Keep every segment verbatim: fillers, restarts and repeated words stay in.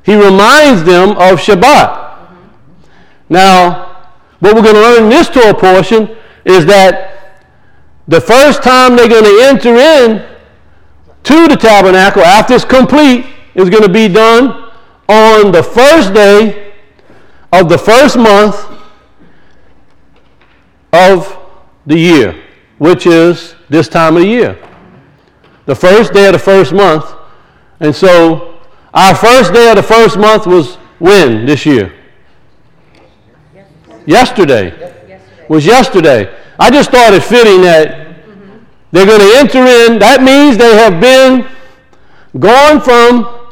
he reminds them of Shabbat. Mm-hmm. Now, what we're going to learn in this Torah portion is that the first time they're going to enter in to the tabernacle after it's complete is going to be done on the first day of the first month of the year, which is this time of the year. The first day of the first month. And so our first day of the first month was when this year? Yesterday. Yesterday. Was yesterday. I just thought it fitting that they're going to enter in. That means they have been gone from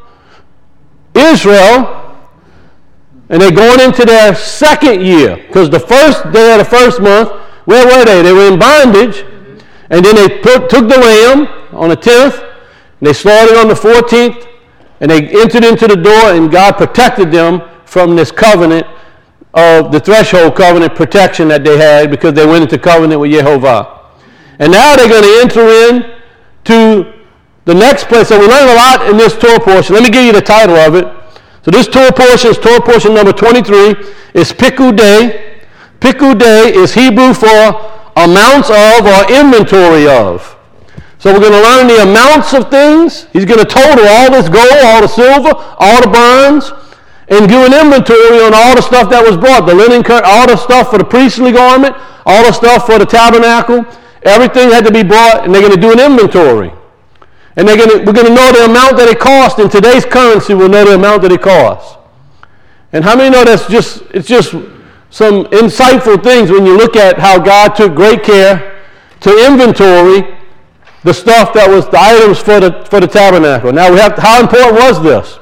Israel and they're going into their second year. Because the first day of the first month, where were they? They were in bondage. And then they put, took the lamb on the tenth. And they slaughtered on the fourteenth. And they entered into the door, and God protected them from this covenant of the threshold covenant protection that they had because they went into covenant with Yehovah. And now they're going to enter in to the next place. So we learn a lot in this Torah portion. Let me give you the title of it. So this Torah portion is Torah portion number twenty-three. It's Pikudei. Pikudei is Hebrew for amounts of or inventory of. So we're going to learn the amounts of things. He's going to total all this gold, all the silver, all the bronze, and do an inventory on all the stuff that was brought. The linen, all the stuff for the priestly garment, all the stuff for the tabernacle. Everything had to be brought, and they're going to do an inventory. And they're going to, we're going to know the amount that it cost. In today's currency, we'll know the amount that it costs. And how many know that's just, it's just some insightful things when you look at how God took great care to inventory the stuff that was the items for the for the tabernacle. Now we have to, how important was this?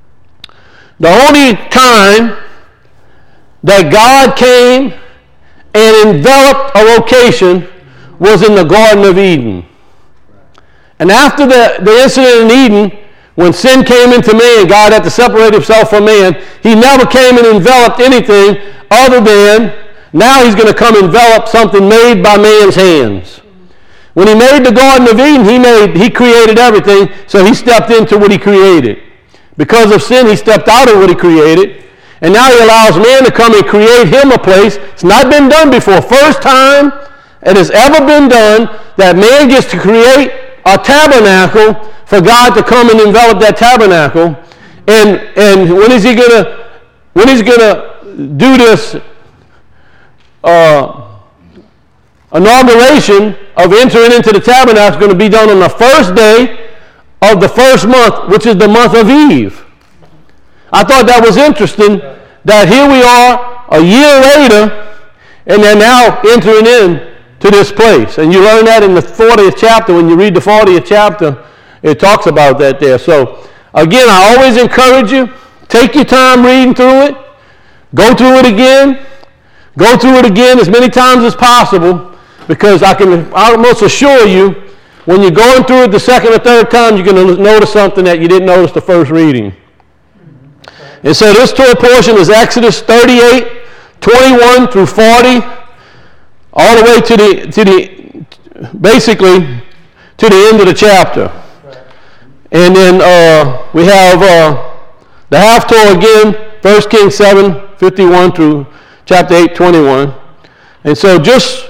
The only time that God came and enveloped a location was in the Garden of Eden. And after the, the incident in Eden, when sin came into man, God had to separate himself from man. He never came and enveloped anything other than now he's going to come envelop something made by man's hands. When he made the Garden of Eden, he made, he created everything, so he stepped into what he created. Because of sin, he stepped out of what he created, and now he allows man to come and create him a place. It's not been done before. First time it has ever been done that man gets to create a tabernacle for God to come and envelop that tabernacle. And and when is he gonna when is he gonna do this uh, inauguration of entering into the tabernacle? Is going to be done on the first day of the first month, which is the month of Eve. I thought that was interesting that here we are a year later and they're now entering in to this place. And you learn that in the fortieth chapter. When you read the fortieth chapter, it talks about that there. So again, I always encourage you, take your time reading through it, go through it again, go through it again as many times as possible, because I can almost assure you, when you're going through it the second or third time, you're going to notice something that you didn't notice the first reading. And so this Torah portion is Exodus thirty-eight, twenty-one through forty, all the way to the, to the basically, to the end of the chapter. And then uh, we have uh, the half Torah again, First Kings seven, fifty-one through chapter eight, twenty-one. And so just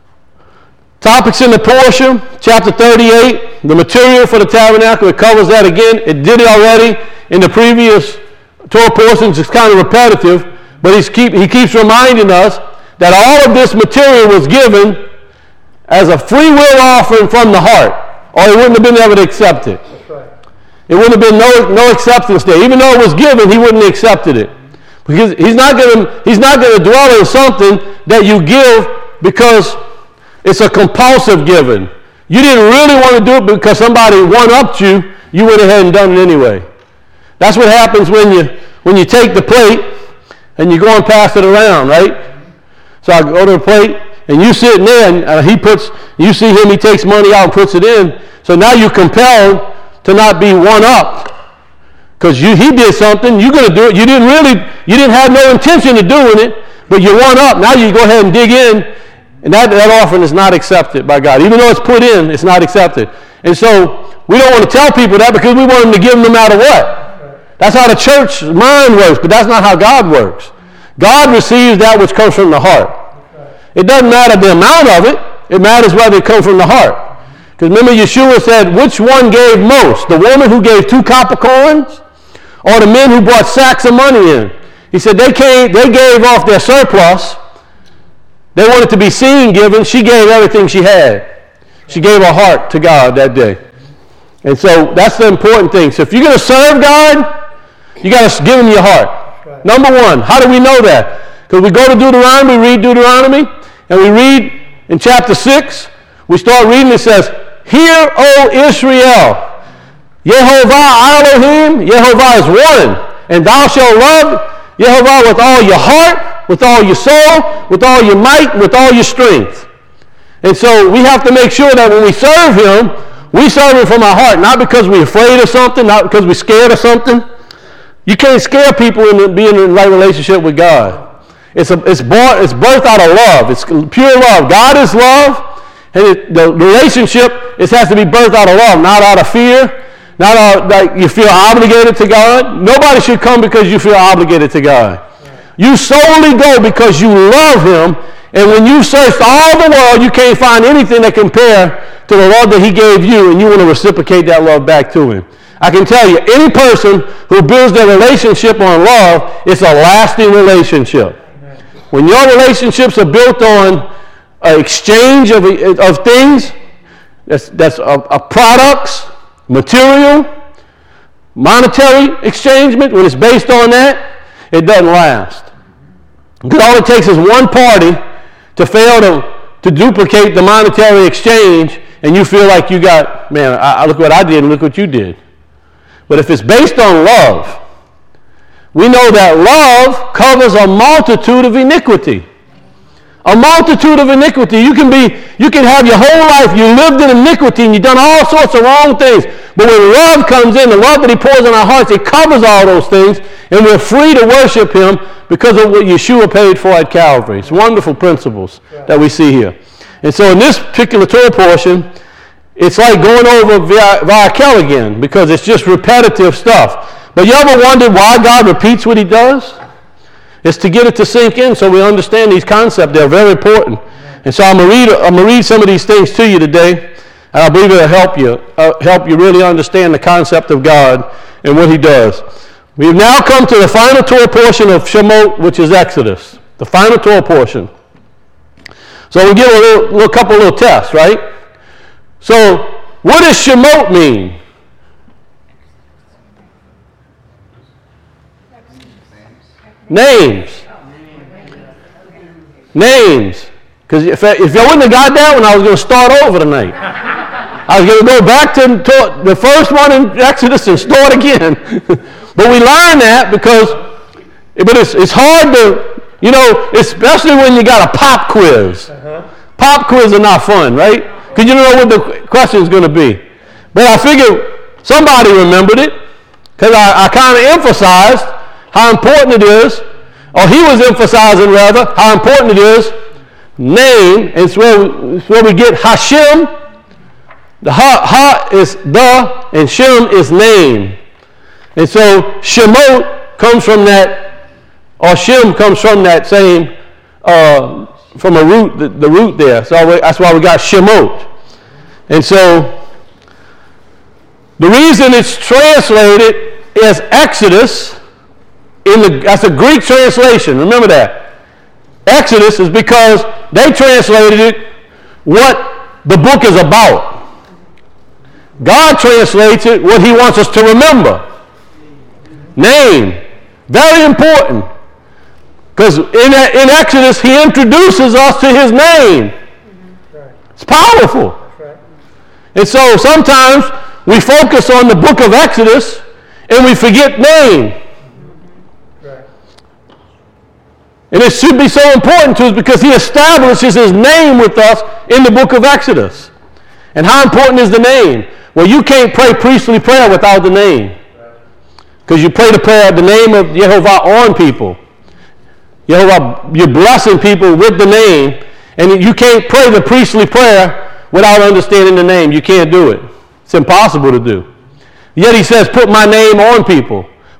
topics in the portion, chapter thirty-eight, the material for the tabernacle, it covers that again. It did it already in the previous Torah portions. It's kind of repetitive, but he's keep, he keeps reminding us that all of this material was given as a free will offering from the heart, or he wouldn't have been able to accept it. That's right. It wouldn't have been no, no acceptance there. Even though it was given, he wouldn't have accepted it. Because he's not going to he's not going to dwell in something that you give because it's a compulsive giving. You didn't really want to do it because somebody one-upped you. You went ahead and done it anyway. That's what happens when you when you take the plate and you go and pass it around, right? So I go to the plate and you sitting there and uh, he puts, you see him, he takes money out and puts it in. So now you're compelled to not be one-upped because you he did something. You're going to do it. You didn't really, you didn't have no intention of doing it, but you're one-up. Now you go ahead and dig in. And that, that offering is not accepted by God. Even though it's put in, it's not accepted. And so we don't want to tell people that because we want them to give them no matter what. That's how the church mind works, but that's not how God works. God receives that which comes from the heart. It doesn't matter the amount of it. It matters whether it comes from the heart. Because remember, Yeshua said, which one gave most? The woman who gave two copper coins, or the men who brought sacks of money in? He said they came, they gave off their surplus. They wanted to be seen giving. She gave everything she had. She gave her heart to God that day. And so that's the important thing. So if you're going to serve God, you got to give him your heart. Right. Number one, how do we know that? Because we go to Deuteronomy, read Deuteronomy, and we read in chapter six, we start reading, it says, Hear, O Israel, Yehovah Elohim, Yehovah is one, and thou shalt love Yehovah with all your heart, with all your soul, with all your might, with all your strength. And so we have to make sure that when we serve him, we serve him from our heart, not because we're afraid of something, not because we're scared of something. You can't scare people into being in the right relationship with God. It's, a, it's, born, it's birthed out of love. It's pure love. God is love, and it, the relationship it has to be birthed out of love, not out of fear, not out like you feel obligated to God. Nobody should come because you feel obligated to God. You solely go because you love him, and when you searched all the world, you can't find anything that compare to the love that he gave you, and you want to reciprocate that love back to him. I can tell you, any person who builds their relationship on love, it's a lasting relationship. Amen. When your relationships are built on an exchange of, of things, that's, that's a, a products, material, monetary exchangement, when it's based on that, it doesn't last. Because all it takes is one party to fail to, to duplicate the monetary exchange, and you feel like you got, man, I, I look what I did and look what you did. But if it's based on love, we know that love covers a multitude of iniquity. A multitude of iniquity. You can be, you can have your whole life, you lived in iniquity and you've done all sorts of wrong things. But when love comes in, the love that he pours in our hearts, it covers all those things, and we're free to worship him because of what Yeshua paid for at Calvary. It's wonderful principles that we see here. And so in this particular Torah portion, it's like going over via, via Kel again, because it's just repetitive stuff. But you ever wondered why God repeats what he does? It's to get it to sink in so we understand these concepts. They're very important. And so I'm going to read, I'm going to read some of these things to you today, and I believe it'll help you, uh, help you really understand the concept of God and what he does. We've now come to the final Torah portion of Shemot, which is Exodus. The final Torah portion. So we'll give a little, little couple little tests, right? So, what does Shemot mean? Names. Names. Because if, if I wouldn't have got that one, I was going to start over tonight. I was going to go back to, to the first one in Exodus and start again. But we learn that because, but it's, it's hard to, you know, especially when you got a pop quiz. Uh-huh. Pop quiz are not fun, right? Because you don't know what the question is going to be. But I figured somebody remembered it, because I, I kind of emphasized how important it is, or he was emphasizing rather, how important it is, name, and it's where we, it's where we get Hashem. The ha, ha is the, and Shem is name. And so Shemot comes from that, or Shem comes from that same uh, from a root, the, the root there. So we, that's why we got Shemot. And so the reason it's translated as Exodus, in the, that's a Greek translation. Remember that. Exodus is because they translated it what the book is about. God translates it what he wants us to remember. Name. Very important. Because in, in Exodus, he introduces us to his name. It's powerful. And so sometimes we focus on the book of Exodus and we forget name. And it should be so important to us because he establishes his name with us in the book of Exodus. And how important is the name? Well, you can't pray priestly prayer without the name. Because you pray the prayer, the name of Yehovah on people. Yehovah, you're blessing people with the name, and you can't pray the priestly prayer without understanding the name. You can't do it. It's impossible to do. Yet he says, put my name on people.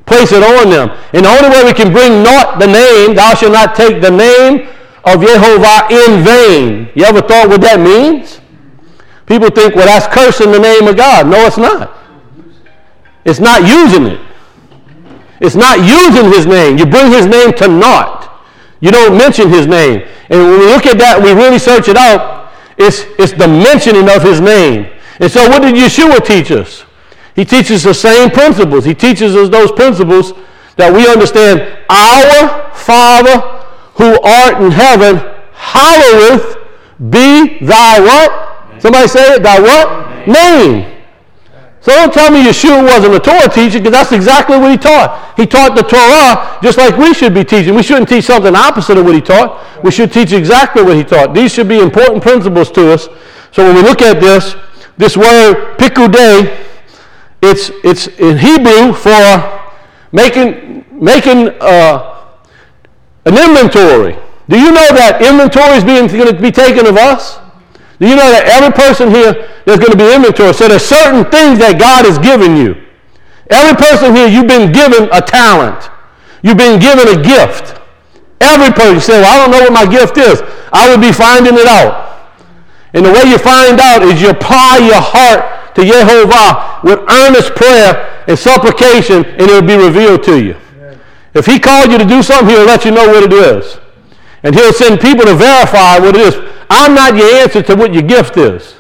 place it on them. And the only way we can bring naught the name, thou shalt not take the name of Yehovah in vain. You ever thought what that means? People think, well, that's cursing the name of God. No, it's not. It's not using it. It's not using his name. You bring his name to naught. You don't mention his name. And when we look at that, we really search it out, it's, it's the mentioning of his name. And so what did Yeshua teach us? He teaches the same principles. He teaches us those principles that we understand. Our Father who art in heaven, hallowed be thy what? Somebody say it. Thy what? Name. So don't tell me Yeshua wasn't a Torah teacher, because that's exactly what he taught. He taught the Torah just like we should be teaching. We shouldn't teach something opposite of what he taught. We should teach exactly what he taught. These should be important principles to us. So when we look at this, this word pikudei, it's it's in Hebrew for making making uh, an inventory. Do you know that inventory is being going to be taken of us? Do you know that every person here, there's going to be inventory? So there's certain things that God has given you. Every person here, you've been given a talent. You've been given a gift. Every person, you say, well, I don't know what my gift is. I will be finding it out. And the way you find out is you apply your heart to Yehovah with earnest prayer and supplication, and it will be revealed to you. If he called you to do something, he'll let you know what it is. And he'll send people to verify what it is. I'm not your answer to what your gift is.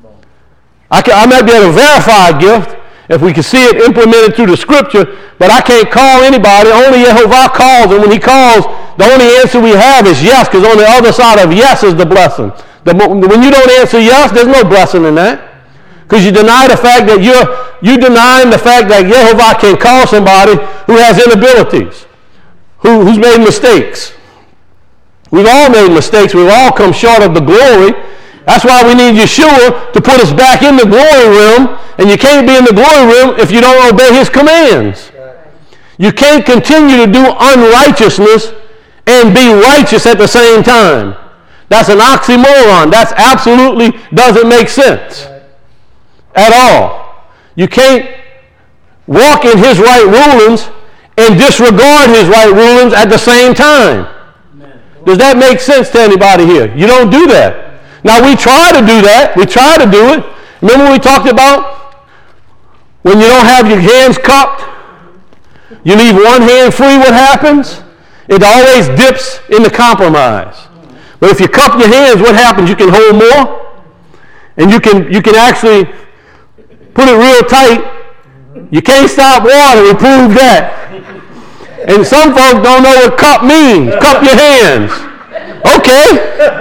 I, can, I might be able to verify a gift if we can see it implemented through the scripture, but I can't call anybody. Only Yehovah calls, and when he calls, the only answer we have is yes, because on the other side of yes is the blessing. The, when you don't answer yes, there's no blessing in that. Because you deny the fact that you're you denying the fact that Yehovah can call somebody who has inabilities, who, who's made mistakes. We've all made mistakes. We've all come short of the glory. That's why we need Yeshua to put us back in the glory realm. And you can't be in the glory realm if you don't obey his commands. You can't continue to do unrighteousness and be righteous at the same time. That's an oxymoron. That absolutely doesn't make sense at all. You can't walk in his right rulings and disregard his right rulings at the same time. Does that make sense to anybody here? You don't do that. Now, we try to do that. We try to do it. Remember we talked about when you don't have your hands cupped, you leave one hand free, what happens? It always dips in the compromise. But if you cup your hands, what happens? You can hold more, and you can, you can actually put it real tight. You can't stop water. We proved that. And some folks don't know what cup means. Cup your hands. Okay.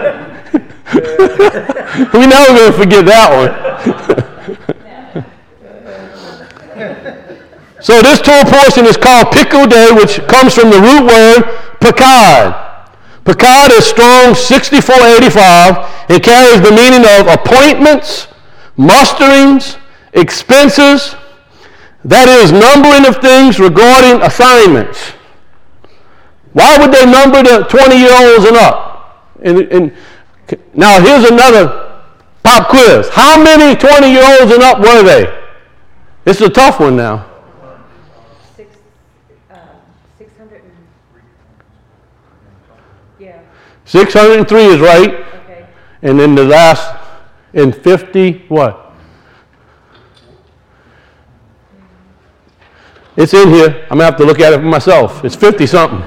We're never going to forget that one. So this Torah portion is called pikudei, which comes from the root word pakad. Pakad is Strong sixty-four eighty-five. It carries the meaning of appointments, musterings, expenses. That is, numbering of things regarding assignments. Why would they number the twenty-year-olds and up? And, and now here's another pop quiz. How many twenty-year-olds and up were they? This is a tough one now. Six, uh, six hundred. Yeah. six hundred three is right. Okay. And then the last, in fifty, what? It's in here. I'm going to have to look at it for myself. It's fifty something.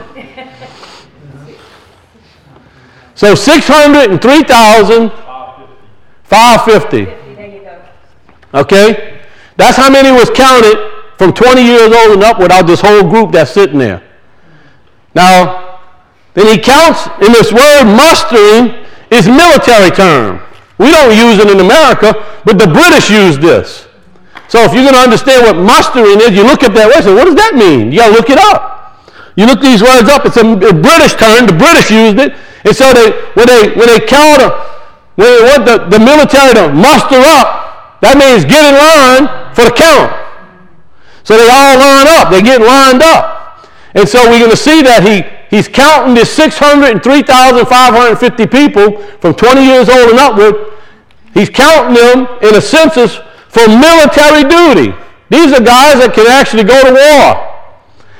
So six hundred three thousand five hundred fifty. There you go. Okay? That's how many was counted from twenty years old and up without this whole group that's sitting there. Now, then he counts, in this word mustering is military term. We don't use it in America, but the British use this. So if you're going to understand what mustering is, you look at that word and say, what does that mean? You got to look it up. You look these words up. It's a, a British term. The British used it. And so they, when they when they count, when they want the, the military to muster up, that means get in line for the count. So they all line up. They get lined up. And so we're going to see that he he's counting this six hundred three thousand five hundred fifty people from twenty years old and upward. He's counting them in a census for military duty. These are guys that can actually go to war.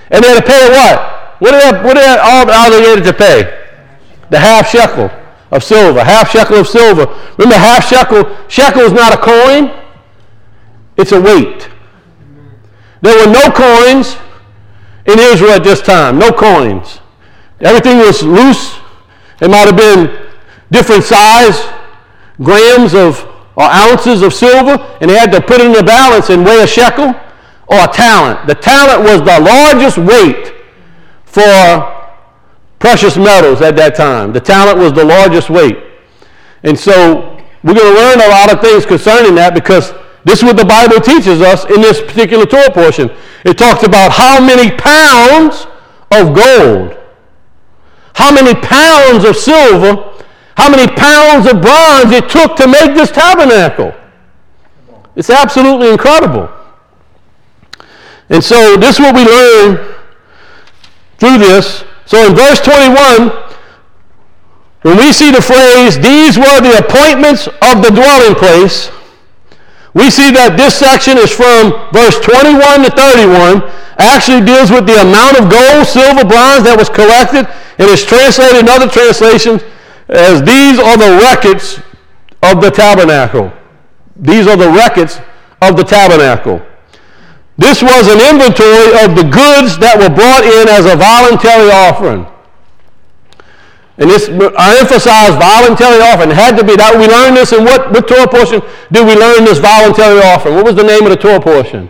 And they had to pay what? What did they, what did they all obligated to pay? The half shekel of silver. Half shekel of silver. Remember, half shekel, shekel is not a coin. It's a weight. There were no coins in Israel at this time. No coins. Everything was loose. It might have been different size, grams of or ounces of silver, and they had to put it in a balance and weigh a shekel or a talent. The talent was the largest weight for precious metals at that time. The talent was the largest weight. And so we're going to learn a lot of things concerning that, because this is what the Bible teaches us in this particular Torah portion. It talks about how many pounds of gold, how many pounds of silver, how many pounds of bronze it took to make this tabernacle. It's absolutely incredible. And so this is what we learn through this. So in verse twenty-one, when we see the phrase, these were the appointments of the dwelling place, we see that this section is from verse twenty-one to thirty-one, actually deals with the amount of gold, silver, bronze that was collected, and is translated in other translations as these are the records of the tabernacle. These are the records of the tabernacle. This was an inventory of the goods that were brought in as a voluntary offering. And this, I emphasize voluntary offering. It had to be. That we learned this in what, what Torah portion did we learn this voluntary offering? What was the name of the Torah portion?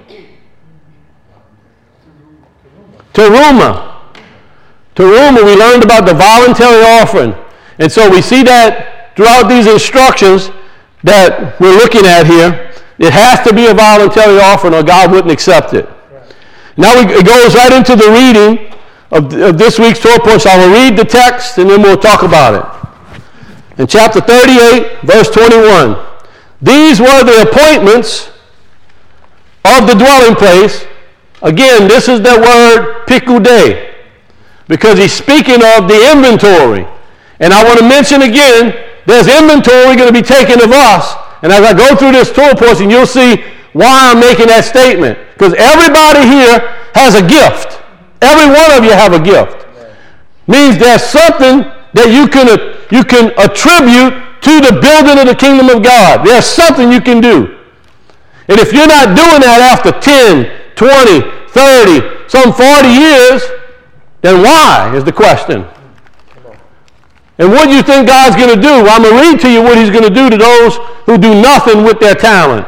Teruma. Teruma, we learned about the voluntary offering. And so we see that throughout these instructions that we're looking at here, it has to be a voluntary offering or God wouldn't accept it. Right. Now we, it goes right into the reading of, of this week's Torah portion. I will read the text and then we'll talk about it. In chapter thirty-eight, verse twenty-one, these were the appointments of the dwelling place. Again, this is the word pikudei, because he's speaking of the inventory. And I want to mention again, there's inventory going to be taken of us. And as I go through this Torah portion, you'll see why I'm making that statement. Because everybody here has a gift. Every one of you have a gift. Means there's something that you can, you can attribute to the building of the kingdom of God. There's something you can do. And if you're not doing that after ten, twenty, thirty, some forty years, then why is the question. And what do you think God's going to do? Well, I'm going to read to you what he's going to do to those who do nothing with their talent.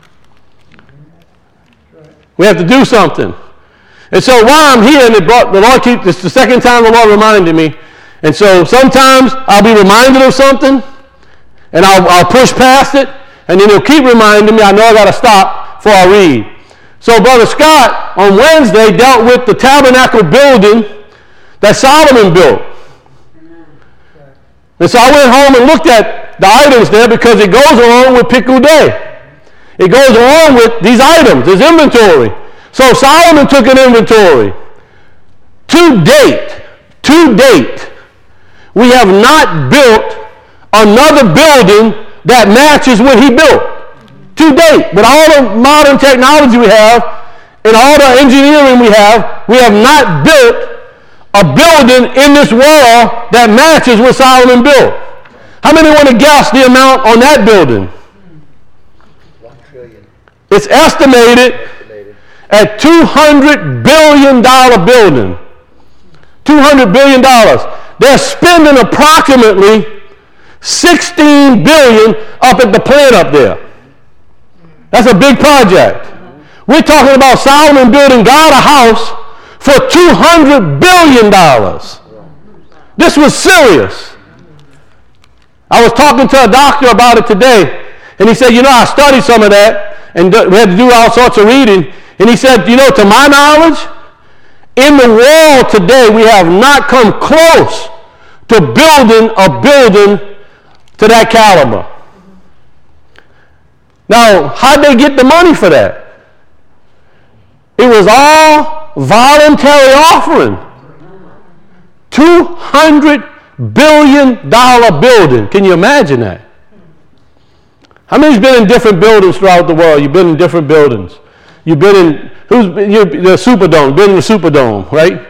We have to do something. And so while I'm here, and it brought, the Lord keep this the second time the Lord reminded me. And so sometimes I'll be reminded of something, and I'll, I'll push past it, and then he'll keep reminding me. I know I got to stop before I read. So Brother Scott on Wednesday dealt with the tabernacle building that Solomon built. And so I went home and looked at the items there, because it goes along with pikudei. It goes along with these items, this inventory. So Solomon took an inventory. To date, to date, we have not built another building that matches what he built. To date, with all the modern technology we have and all the engineering we have, we have not built a building in this world that matches what Solomon built. How many want to guess the amount on that building? One trillion. It's estimated, estimated. at two hundred billion dollars building. two hundred billion dollars. They're spending approximately sixteen billion dollars up at the plant up there. That's a big project. We're talking about Solomon building God a house for two hundred billion dollars. This was serious. I was talking to a doctor about it today, and he said, you know, I studied some of that, and we had to do all sorts of reading, and he said, you know, to my knowledge, in the world today, we have not come close to building a building to that caliber. Now, how'd they get the money for that? It was all voluntary offering. two hundred billion dollars building. Can you imagine that? How many's been in different buildings throughout the world? You've been in different buildings. You've been in who's been, you, the Superdome, been in the Superdome, right?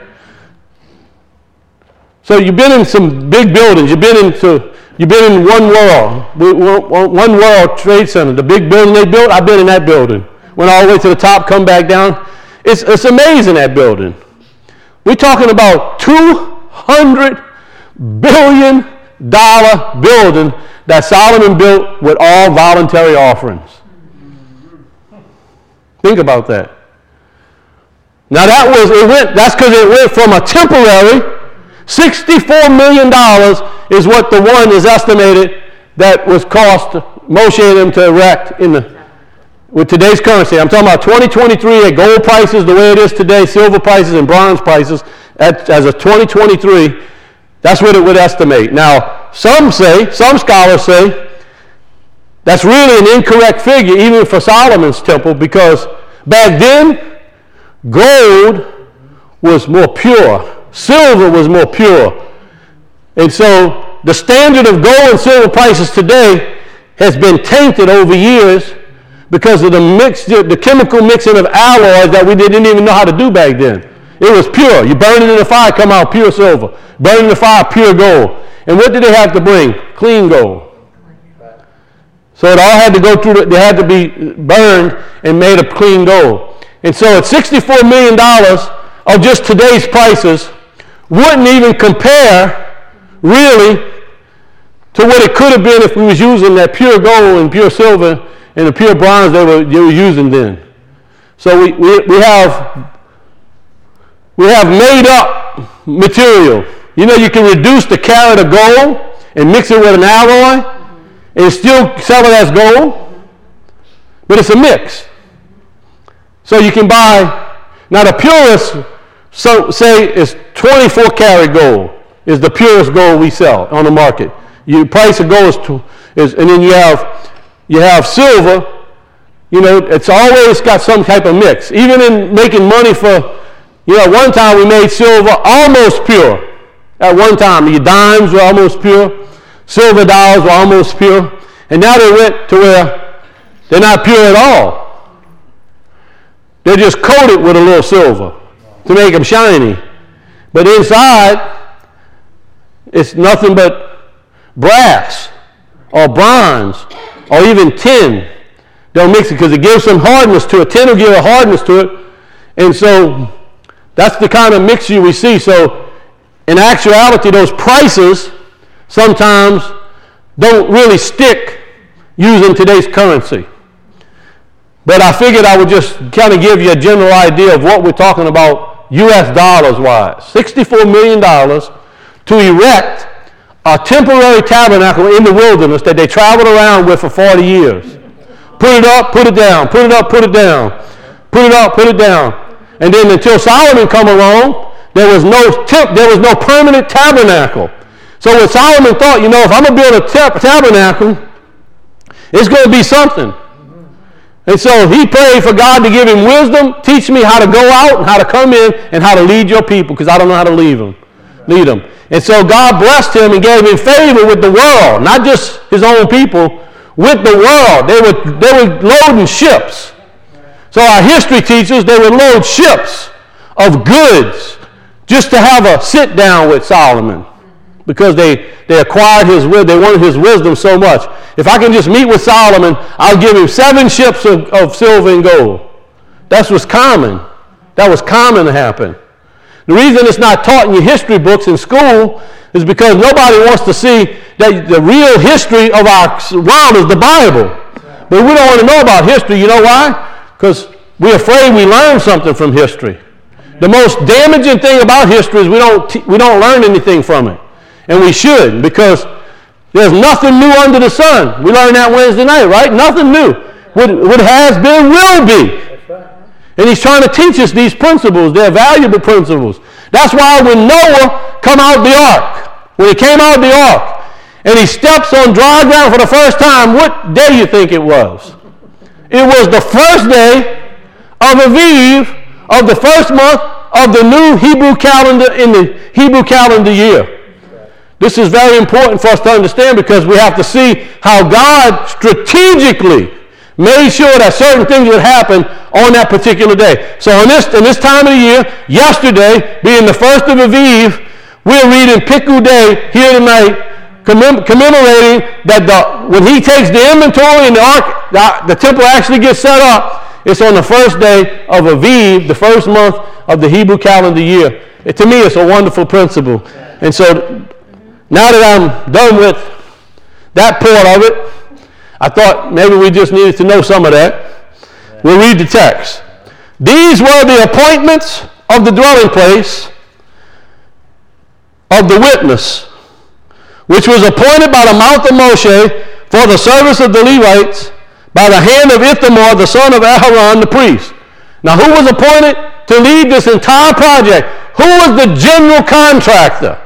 So you've been in some big buildings. You've been into, you've been in One World, One World Trade Center, the big building they built. I've been in that building. Went all the way to the top, come back down. It's, it's amazing, that building. We're talking about two hundred billion dollars building that Solomon built with all voluntary offerings. Think about that. Now that was, it went, that's because it went from a temporary, sixty-four million dollars is what the one is estimated that was cost Moshe and them to erect in the, with today's currency. I'm talking about twenty twenty-three at gold prices the way it is today, silver prices and bronze prices at, as of twenty twenty-three, that's what it would estimate. Now, some say, some scholars say, that's really an incorrect figure even for Solomon's temple, because back then, gold was more pure. Silver was more pure. And so the standard of gold and silver prices today has been tainted over years because of the mixture, the chemical mixing of alloys that we didn't even know how to do back then. It was pure. You burn it in the fire, come out pure silver. Burn it in the fire, pure gold. And what did they have to bring? Clean gold. So it all had to go through, the, they had to be burned and made of clean gold. And so at sixty-four million dollars of just today's prices, wouldn't even compare really to what it could have been if we was using that pure gold and pure silver and the pure bronze they were, they were using then. So we, we, we have we have made up material. You know, you can reduce the carat of gold and mix it with an alloy and still sell it as gold, but it's a mix. So you can buy, now the purest, so say it's twenty-four karat gold is the purest gold we sell on the market. Your price of gold is, to, is and then you have you have silver. You know, it's always got some type of mix. Even in making money for, you know, at one time we made silver almost pure. At one time, your dimes were almost pure, silver dollars were almost pure, and now they went to where they're not pure at all. They're just coated with a little silver to make them shiny. But inside, it's nothing but brass or bronze or even tin. They'll mix it because it gives some hardness to it. Tin will give a hardness to it. And so that's the kind of mixture we see. So in actuality, those prices sometimes don't really stick using today's currency. But I figured I would just kind of give you a general idea of what we're talking about U S dollars wise. sixty-four million dollars to erect a temporary tabernacle in the wilderness that they traveled around with for forty years. Put it up, put it down, put it up, put it down, put it up, put it down. And then until Solomon come along, there was no temp, there was no permanent tabernacle. So when Solomon thought, you know, if I'm going to build a tab- tabernacle, it's going to be something. And so he prayed for God to give him wisdom, teach me how to go out and how to come in and how to lead your people, because I don't know how to lead them. Lead them. And so God blessed him and gave him favor with the world, not just his own people, with the world. They were, they were loading ships. So our history teaches they would load ships of goods just to have a sit down with Solomon, because they, they acquired his wisdom. They wanted his wisdom so much. If I can just meet with Solomon, I'll give him seven ships of, of silver and gold. That was common. That was common to happen. The reason it's not taught in your history books in school is because nobody wants to see that the real history of our world is the Bible. But we don't want to know about history. You know why? Because we're afraid we learn something from history. The most damaging thing about history is we don't, t- we don't learn anything from it. And we should, because there's nothing new under the sun. We learned that Wednesday night, right? Nothing new. What, what has been will be. And he's trying to teach us these principles. They're valuable principles. That's why when Noah come out the ark, when he came out the ark, and he steps on dry ground for the first time, what day do you think it was? It was the first day of Aviv of the first month of the new Hebrew calendar in the Hebrew calendar year. This is very important for us to understand, because we have to see how God strategically made sure that certain things would happen on that particular day. So in this, in this time of the year, yesterday, being the first of Aviv, we're reading Piku Day here tonight, commem- commemorating that the, when he takes the inventory and the ark, the, the temple actually gets set up, it's on the first day of Aviv, the first month of the Hebrew calendar year. It, to me, it's a wonderful principle. And so now that I'm done with that part of it, I thought maybe we just needed to know some of that. We'll read the text. These were the appointments of the dwelling place of the witness, which was appointed by the mouth of Moshe for the service of the Levites by the hand of Ithamar, the son of Aharon, the priest. Now, who was appointed to lead this entire project? Who was the general contractor?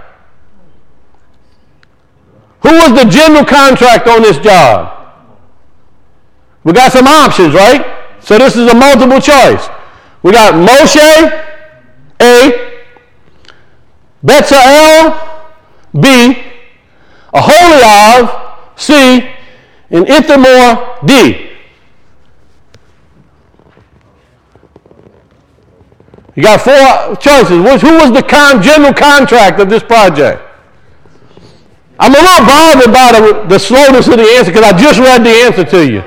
Who was the general contractor on this job? We got some options, right? So this is a multiple choice. We got Moshe, A, Bezalel, B, Aholiab, C, and Ithamar, D. You got four choices. Who was the con- general contractor of this project? I'm a little bothered by the, the slowness of the answer because I just read the answer to you.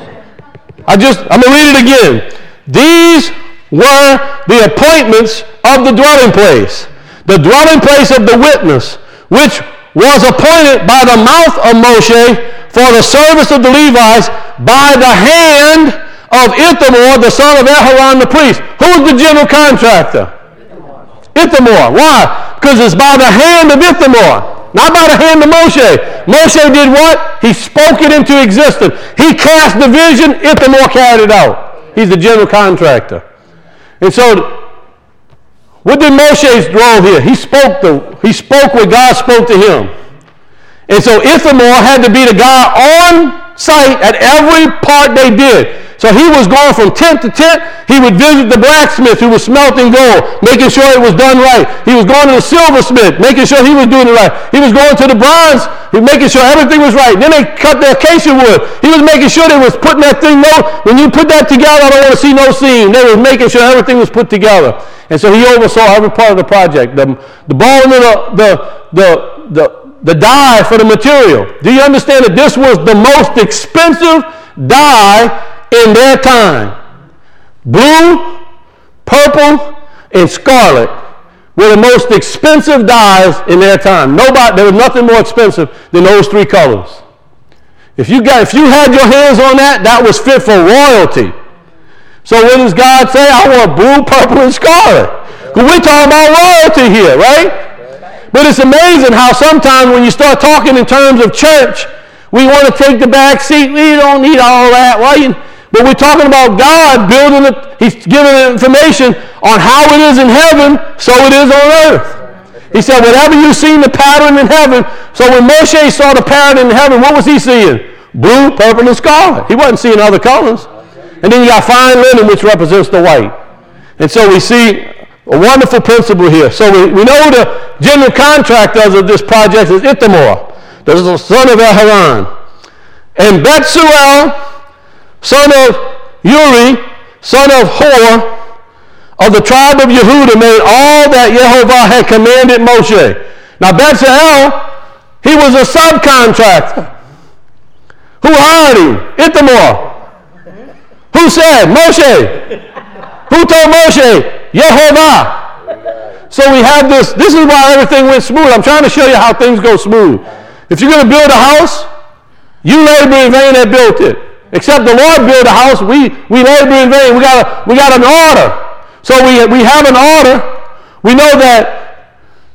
I just, I'm going to read it again. These were the appointments of the dwelling place, the dwelling place of the witness, which was appointed by the mouth of Moshe for the service of the Levites by the hand of Ithamar, the son of Aharon, the priest. Who's the general contractor? Ithamar. Ithamar. Why? Because it's by the hand of Ithamar. Not by the hand of Moshe. Moshe did what? He spoke it into existence. He cast the vision, Ithamar carried it out. He's the general contractor. And so, what did Moshe's role here? He spoke the, he spoke what God spoke to him. And so Ithamar had to be the guy on site at every part they did. So he was going from tent to tent. He would visit the blacksmith who was smelting gold, making sure it was done right. He was going to the silversmith, making sure he was doing it right. He was going to the bronze, he was making sure everything was right. Then they cut the acacia wood. He was making sure they was putting that thing, no, when you put that together, I don't want to see no seam. They was making sure everything was put together. And so he oversaw every part of the project. The, the bone of the, the, the, the, the dye for the material. Do you understand that this was the most expensive dye in their time? Blue, purple, and scarlet were the most expensive dyes in their time. Nobody, there was nothing more expensive than those three colors. If you got, if you had your hands on that, that was fit for royalty. So what does God say? I want blue, purple, and scarlet. Because we're talking about royalty here, right? But it's amazing how sometimes when you start talking in terms of church, we want to take the back seat. We don't need all that. Why you? But we're talking about God building it. He's giving information on how it is in heaven, so it is on earth. He said, whatever you seen the pattern in heaven. So when Moshe saw the pattern in heaven, what was he seeing? Blue, purple, and scarlet. He wasn't seeing other colors. And then you got fine linen, which represents the white. And so we see a wonderful principle here. So we, we know the general contractors of this project is Ithamar, the son of Aharon. And Bethuel, son of Uri, son of Hor, of the tribe of Yehudah, made all that Yehovah had commanded Moshe. Now Bezalel, he was a subcontractor. Who hired him? Ithamar. Who said? Moshe. Who told Moshe? Yehovah. So we have this. This is why everything went smooth. I'm trying to show you how things go smooth. If you're going to build a house, you labor in vain that built it. Except the Lord built a house, we, we labor in vain. We got, a, we got an order. So we, we have an order. We know that,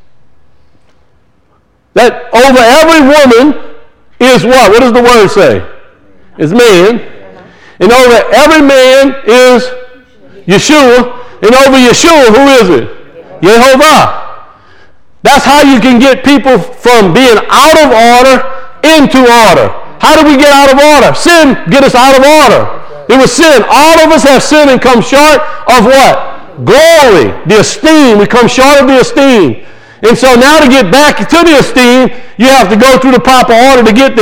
that over every woman is what? What does the word say? Is man. And over every man is Yeshua. And over Yeshua, who is it? Yehovah. That's how you can get people from being out of order into order. How do we get out of order? Sin get us out of order. It was sin. All of us have sinned and come short of what? Glory. The esteem. We come short of the esteem. And so now to get back to the esteem, you have to go through the proper order to get there.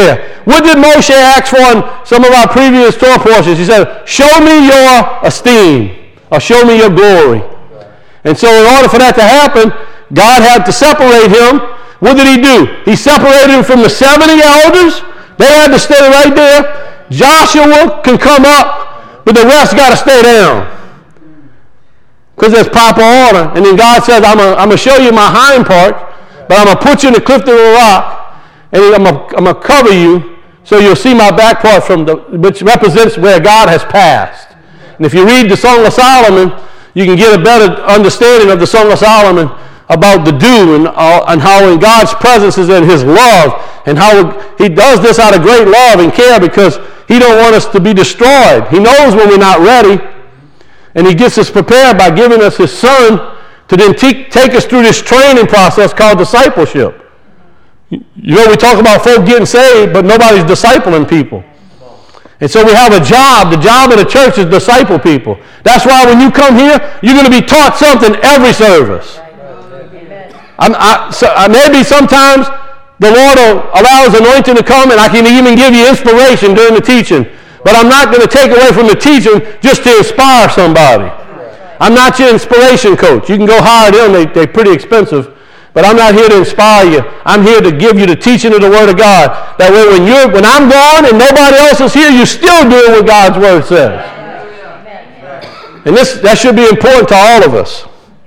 what did Moshe ask for in some of our previous Torah portions? He said, show me your esteem, or show me your glory. And so in order for that to happen, God had to separate him. What did he do? He separated him from the seventy elders. They had to stay right there. Joshua can come up, but the rest got to stay down. Because there's proper order. And then God says, I'm going to show you my hind part, but I'm going to put you in the cliff of the rock, and I'm going to cover you so you'll see my back part, from the, which represents where God has passed. And if you read the Song of Solomon, you can get a better understanding of the Song of Solomon about the dew, and, uh, and how in God's presence is in his love, and how he does this out of great love and care, because he don't want us to be destroyed. He knows when we're not ready, and he gets us prepared by giving us his son to then te- take us through this training process called discipleship. You know, we talk about folk getting saved, but nobody's discipling people. And so we have a job. The job of the church is disciple people. That's why when you come here, you're going to be taught something every service. I'm, I, so, uh, maybe sometimes the Lord will allow his anointing to come, and I can even give you inspiration during the teaching. But I'm not going to take away from the teaching just to inspire somebody. I'm not your inspiration coach. You can go hire them. They, they're pretty expensive. But I'm not here to inspire you. I'm here to give you the teaching of the Word of God. That way when, you're, when I'm gone and nobody else is here, you're still doing what God's Word says. And this, that should be important to all of us.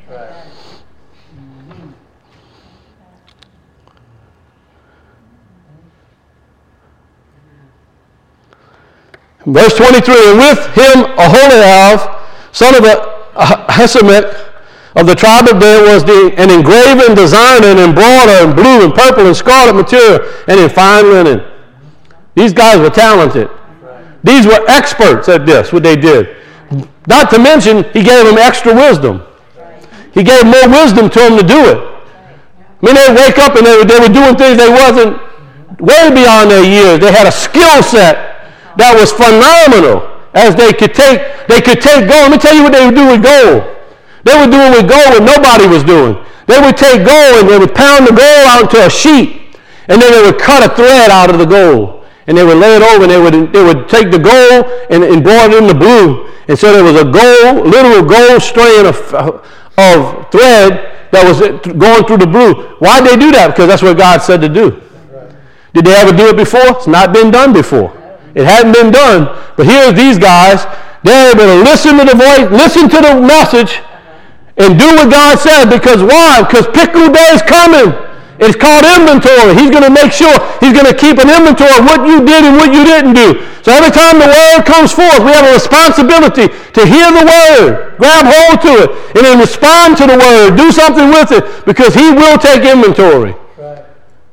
Verse twenty-three, and with him Aholiab, son of Ahisamach, of the tribe of Dan, was the, an engraver, designer, and embroiderer in blue and purple and scarlet material, and in fine linen. These guys were talented. These were experts at this, what they did. Not to mention, he gave them extra wisdom. He gave more wisdom to them to do it. I mean, they'd wake up and they were, they were doing things they wasn't way beyond their years. They had a skill set that was phenomenal, as they could take, they could take gold. Let me tell you what they would do with gold. They were doing with gold what nobody was doing. They would take gold and they would pound the gold out into a sheet, and then they would cut a thread out of the gold, and they would lay it over, and they would, they would take the gold and embroider it in the blue. And so there was a gold, literal gold strand of, of thread that was going through the blue. Why'd they do that? Because that's what God said to do. Did they ever do it before? It's not been done before. It hadn't been done. But here's these guys. They're able to listen to the voice, listen to the message, and do what God said. Because why? Because Pickle Day is coming. It's called inventory. He's going to make sure he's going to keep an inventory of what you did and what you didn't do. So every time the word comes forth, we have a responsibility to hear the word, grab hold to it, and then respond to the word, do something with it, because he will take inventory. Right.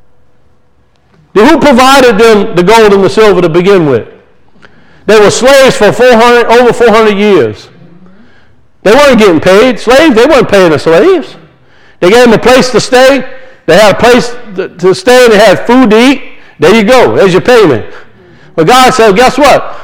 Who provided them the gold and the silver to begin with? They were slaves for four hundred, over four hundred years. They weren't getting paid. Slaves, they weren't paying the slaves. They gave them a place to stay. They had a place to, to stay. They had food to eat. There you go. There's your payment. But God said, guess what?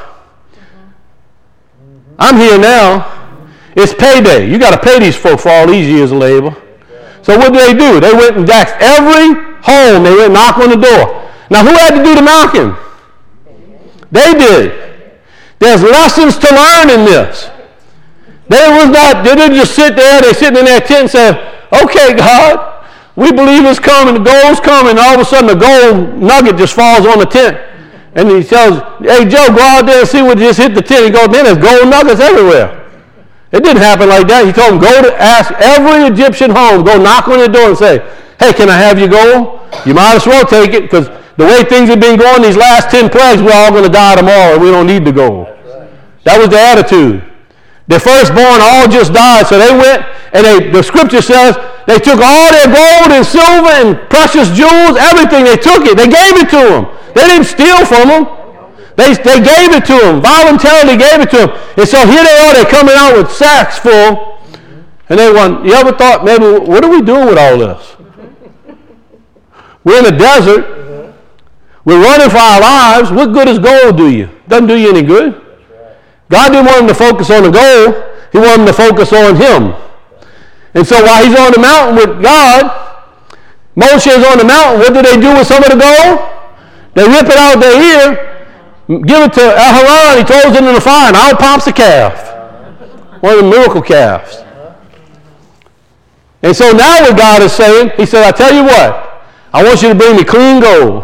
I'm here now. It's payday. You got to pay these folks for all these years of labor. So what did they do? They went and asked every home. They went and knocked on the door. Now, who had to do the knocking? They did. There's lessons to learn in this. They was not, they didn't just sit there, they sitting in their tent and said, okay, God, we believe it's coming, the gold's coming, and all of a sudden the gold nugget just falls on the tent. And he tells, hey, Joe, go out there and see what just hit the tent. He goes, man, there's gold nuggets everywhere. It didn't happen like that. He told them, go to ask every Egyptian home, go knock on their door and say, hey, can I have your gold? You might as well take it, because the way things have been going these last ten plagues, we're all going to die tomorrow, and we don't need the gold. That was the attitude. The firstborn all just died, so they went, and they, the scripture says they took all their gold and silver and precious jewels, everything. They took it. They gave it to them. They didn't steal from them. They, they gave it to them. Voluntarily gave it to them. And so here they are. They're coming out with sacks full. And they went, you ever thought, maybe, what are we doing with all this? We're in the desert. We're running for our lives. What good does gold do you? Doesn't do you any good. God didn't want him to focus on the gold. He wanted him to focus on him. And so while he's on the mountain with God, Moshe is on the mountain. What did they do with some of the gold? They rip it out of their ear, give it to Aharon, he throws it in the fire, and out pops the calf. One of the miracle calves. And so now what God is saying, he said, I tell you what, I want you to bring me clean gold.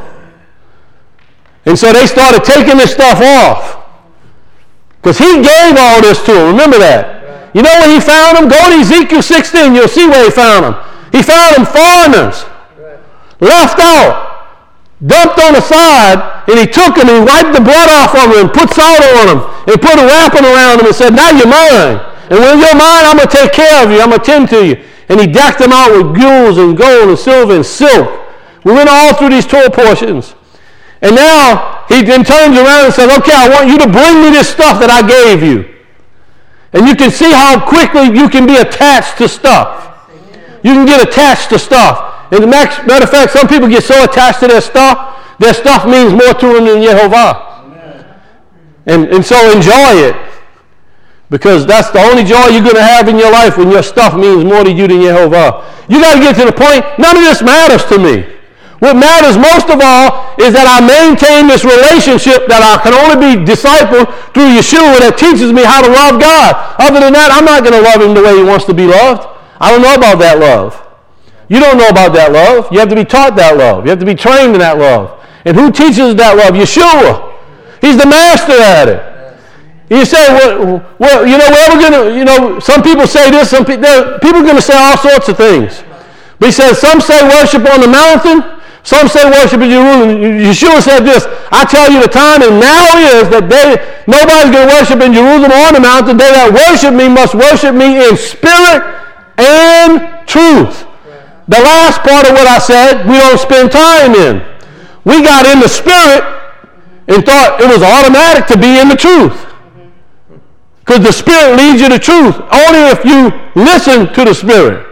And so they started taking this stuff off. Because he gave all this to them. Remember that. You know where he found them? Go to Ezekiel sixteen. You'll see where he found them. He found them foreigners. Left out. Dumped on the side. And he took them and he wiped the blood off of them and put salt on them. And put a wrapping around them and said, now you're mine. And when you're mine, I'm going to take care of you. I'm going to tend to you. And he decked them out with jewels and gold and silver and silk. We went all through these Torah portions. And now he then turns around and says, okay, I want you to bring me this stuff that I gave you. And you can see how quickly you can be attached to stuff. You can get attached to stuff. And as a matter of fact, some people get so attached to their stuff, their stuff means more to them than Yehovah. And, and so enjoy it. Because that's the only joy you're going to have in your life when your stuff means more to you than Yehovah. You got to get to the point, none of this matters to me. What matters most of all is that I maintain this relationship that I can only be discipled through Yeshua that teaches me how to love God. Other than that, I'm not going to love him the way he wants to be loved. I don't know about that love. You don't know about that love. You have to be taught that love. You have to be trained in that love. And who teaches that love? Yeshua. He's the master at it. You say, well, well you know, we're going to, you know, some people say this, some people, people are going to say all sorts of things. But he says, some say worship on the mountain. Some say worship in Jerusalem. Yeshua said this, I tell you the time and now is that they, nobody's going to worship in Jerusalem or on the mountain. They that worship me must worship me in spirit and truth. The last part of what I said, we don't spend time in. We got in the spirit and thought it was automatic to be in the truth. Because the spirit leads you to truth only if you listen to the spirit.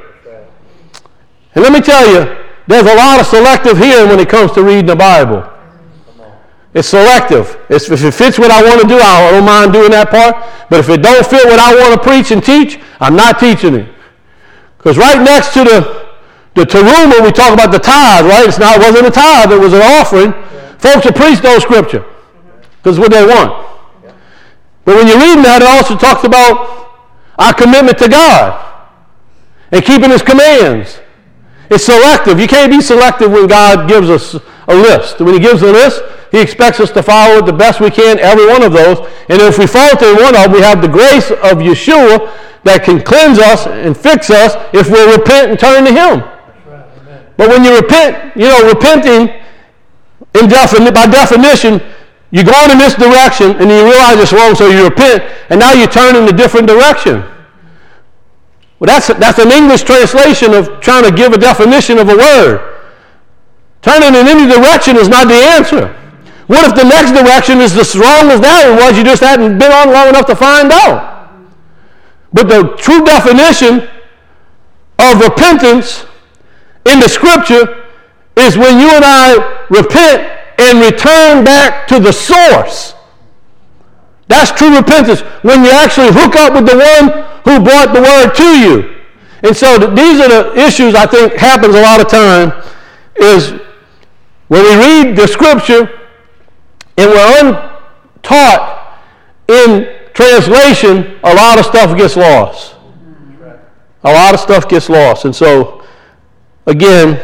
And let me tell you, there's a lot of selective hearing when it comes to reading the Bible. It's selective. It's, if it fits what I want to do, I don't mind doing that part. But if it don't fit what I want to preach and teach, I'm not teaching it. Because right next to the, the teruma, we talk about the tithe, right? It's not, it wasn't a tithe, it was an offering. Yeah. Folks will preach those scripture. Because it's what they want. Yeah. But when you're reading that, it also talks about our commitment to God and keeping his commands. It's selective. You can't be selective when God gives us a list. When he gives a list, he expects us to follow it the best we can, every one of those. And if we falter in one of them, we have the grace of Yeshua that can cleanse us and fix us if we'll repent and turn to him. Right, but when you repent, you know, repenting in defini- by definition, you're going in this direction and you realize it's wrong, so you repent, and now you turn in a different direction. Well, that's, that's an English translation of trying to give a definition of a word. Turning in any direction is not the answer. What if the next direction is as wrong as that one was? You just hadn't been on long enough to find out. But the true definition of repentance in the scripture is when you and I repent and return back to the source. That's true repentance, when you actually hook up with the one who brought the word to you. And so th- these are the issues I think happens a lot of time, is when we read the scripture and we're untaught in translation, a lot of stuff gets lost. A lot of stuff gets lost. And so, again,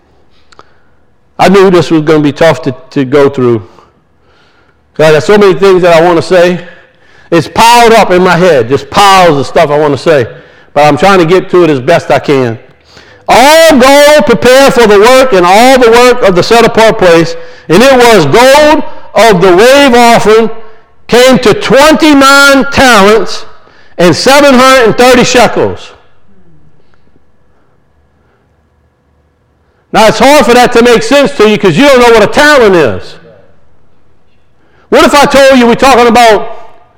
I knew this was going to be tough to, to go through. God, there's so many things that I want to say. It's piled up in my head, just piles of stuff I want to say. But I'm trying to get to it as best I can. All gold prepared for the work and all the work of the set-apart place, and it was gold of the wave offering, came to twenty-nine talents and seven hundred thirty shekels. Now, it's hard for that to make sense to you because you don't know what a talent is. What if I told you we're talking about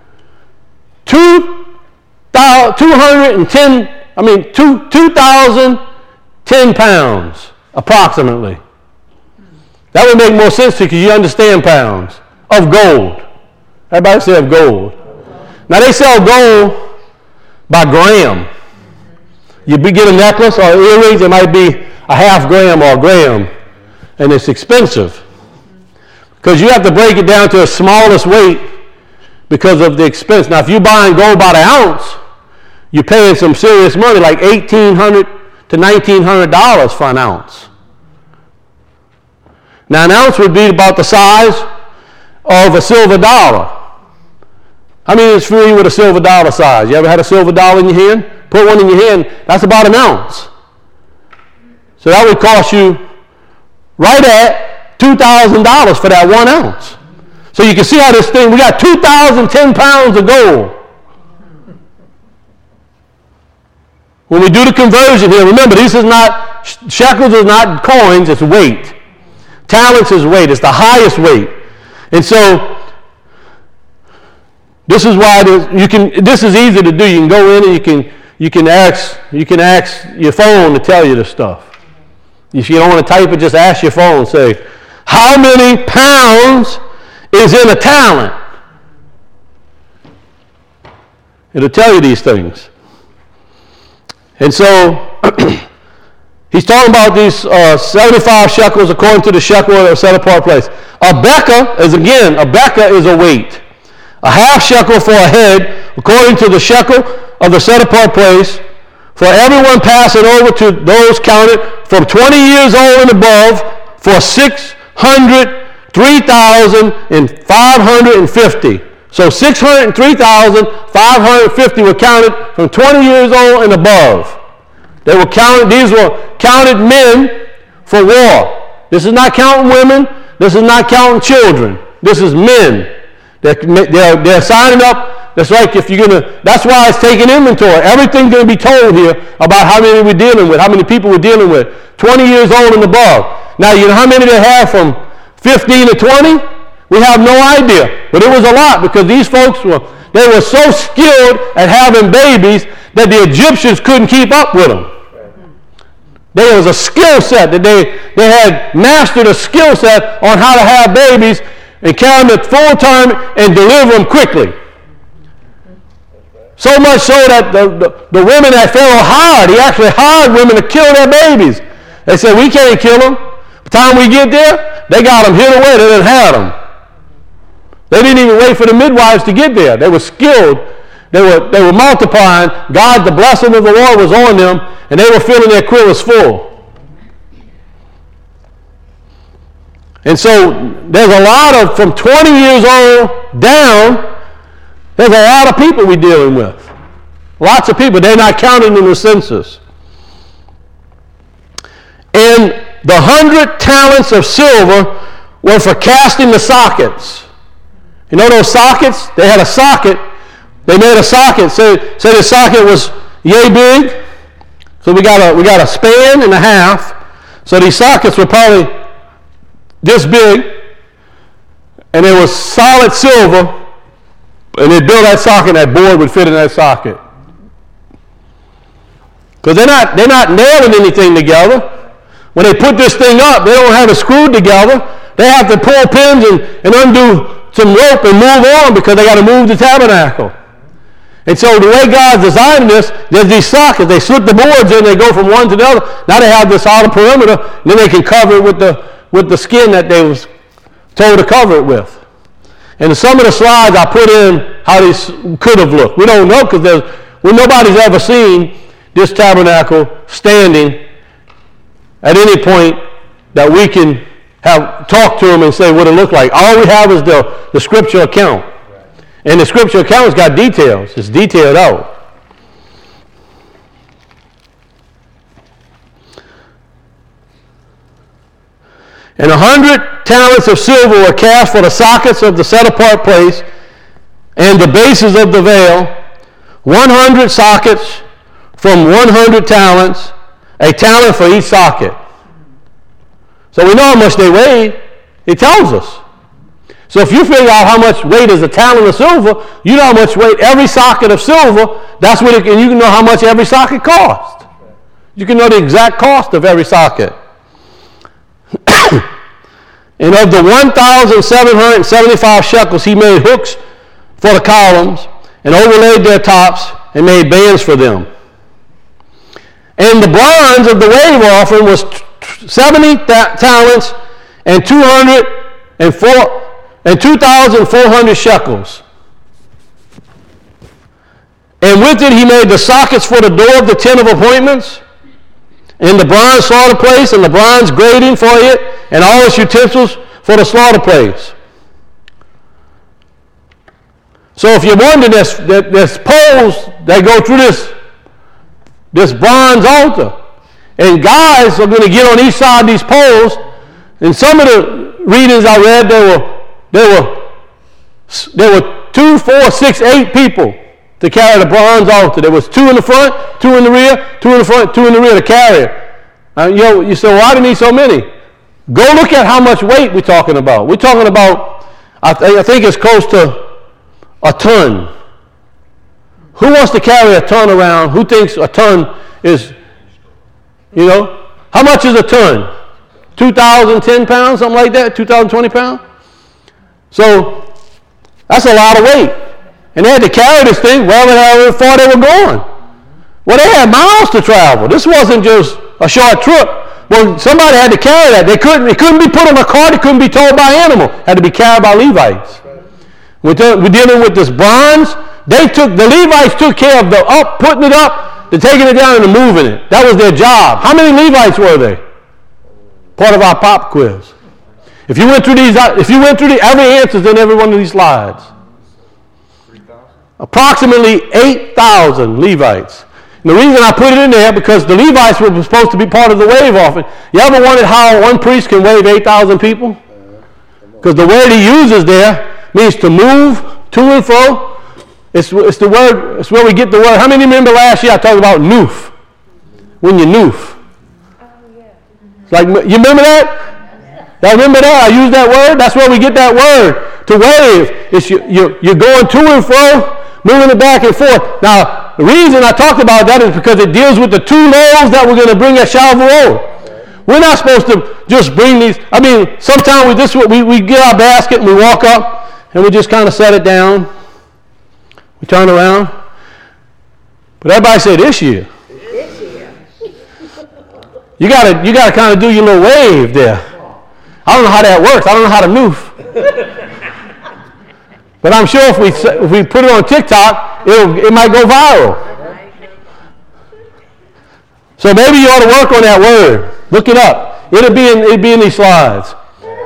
two, two hundred ten, I mean, two, two thousand ten pounds, approximately. That would make more sense to you because you understand pounds of gold. Everybody say of gold. Now, they sell gold by gram. You get a necklace or earrings, it might be a half gram or a gram, and it's expensive. Because you have to break it down to the smallest weight because of the expense. Now, if you're buying gold by the ounce, you're paying some serious money, like eighteen hundred dollars to nineteen hundred dollars for an ounce. Now, an ounce would be about the size of a silver dollar. How many is familiar with a silver dollar size? You ever had a silver dollar in your hand? Put one in your hand, that's about an ounce. So that would cost you right at two thousand dollars for that one ounce. So you can see how this thing, we got two thousand ten pounds of gold. When we do the conversion here, remember, this is not, shekels is not coins, it's weight. Talents is weight, it's the highest weight. And so, this is why this, you can, this is easy to do. You can go in and you can, you can ask, you can ask your phone to tell you this stuff. If you don't want to type it, just ask your phone, say, how many pounds is in a talent? It'll tell you these things. And so, he's talking about these uh, seventy-five shekels according to the shekel of a set apart place. A beka is, again, a beka is a weight. A half shekel for a head according to the shekel of the set apart place. For everyone passing over to those counted from twenty years old and above for six hundred three thousand five hundred fifty. So six hundred three thousand five hundred fifty were counted from twenty years old and above. They were counted, these were counted men for war. This is not counting women. This is not counting children. This is men. They're, they're, they're signing up. That's like if you're going to, that's why it's taking inventory. Everything's going to be told here about how many we're dealing with, how many people we're dealing with. twenty years old and above. Now, you know how many they have from fifteen to twenty? We have no idea. But it was a lot because these folks were, they were so skilled at having babies that the Egyptians couldn't keep up with them. There was a skill set that they, they had mastered a skill set on how to have babies and carry them full term and deliver them quickly. So much so that the, the, the women that Pharaoh hired, he actually hired women to kill their babies. They said, we can't kill them. By the time we get there, they got them hid away. They didn't have them. They didn't even wait for the midwives to get there. They were skilled. They were, they were multiplying. God, the blessing of the Lord was on them, and they were filling their quivers full. And so there's a lot of, from twenty years old down, there's a lot of people we're dealing with. Lots of people. They're not counted in the census. And the hundred talents of silver were for casting the sockets. You know those sockets? They had a socket. They made a socket. Say, say the socket was yay big. So we got a we got a span and a half. So these sockets were probably this big, and it was solid silver, and they built that socket, and that board would fit in that socket. Because they're not they're not nailing anything together. When they put this thing up, they don't have it screwed together. They have to pull pins and, and undo some rope and move on because they got to move the tabernacle. And so the way God designed this, there's these sockets. They slip the boards in, they go from one to the other. Now they have this outer perimeter, and then they can cover it with the with the skin that they was told to cover it with. And in some of the slides I put in how this could have looked. We don't know because well, nobody's ever seen this tabernacle standing at any point that we can have talk to them and say what it looked like. All we have is the, the scripture account. And the scripture account's got details. It's detailed out. And a hundred talents of silver were cast for the sockets of the set-apart place and the bases of the veil, one hundred sockets from one hundred talents, a talent for each socket. So we know how much they weigh. It tells us. So if you figure out how much weight is a talent of silver, you know how much weight every socket of silver, that's what it, and you can know how much every socket costs. You can know the exact cost of every socket. And of the one thousand seven hundred seventy-five shekels, he made hooks for the columns and overlaid their tops and made bands for them. And the bronze of the wave offering was seventy ta- talents and two hundred and four and two thousand four hundred shekels. And with it he made the sockets for the door of the tent of appointments, and the bronze slaughter place, and the bronze grating for it, and all its utensils for the slaughter place. So if you're wondering, there's, there's poles that go through this, this bronze altar. And guys are going to get on each side of these poles. And some of the readings I read, there were, there were, there were two, four, six, eight people to carry the bronze altar. There was two in the front, two in the rear, two in the front, two in the rear to carry it. Uh, you know, you say, well, why do you need so many? Go look at how much weight we're talking about. We're talking about, I, th- I think it's close to a ton. Who wants to carry a ton around? Who thinks a ton is, you know, how much is a ton? two thousand ten pounds, something like that? two thousand twenty pounds? So that's a lot of weight. And they had to carry this thing wherever far they were going. Well, they had miles to travel. This wasn't just a short trip. Well, somebody had to carry that. They couldn't, it couldn't be put on a cart. It couldn't be towed by animal. It had to be carried by Levites. We're, t- we're dealing with this bronze. They took, the Levites took care of the up, putting it up, the taking it down, and the moving it. That was their job. How many Levites were there? Part of our pop quiz. If you went through these, if you went through the, every answer's in every one of these slides. Approximately eight thousand Levites. And the reason I put it in there, because the Levites were supposed to be part of the wave offering. You ever wondered how one priest can wave eight thousand people? Because the word he uses there means to move to and fro. It's, it's the word, it's where we get the word. How many remember last year I talked about noof? When you noof. Oh, yeah. Like, you remember that? Y'all remember that? I used that word? That's where we get that word. To wave. It's you, you, you're going to and fro, moving it back and forth. Now, the reason I talked about that is because it deals with the two loaves that we're going to bring at Shavuot. We're not supposed to just bring these. I mean, sometimes we just we, we get our basket and we walk up and we just kind of set it down. We turn around. But everybody said this year. This year. You gotta you gotta kind of do your little wave there. I don't know how that works. I don't know how to noof. But I'm sure if we if we put it on TikTok, it'll, it might go viral. So maybe you ought to work on that word. Look it up. It'll be in it'll be in these slides.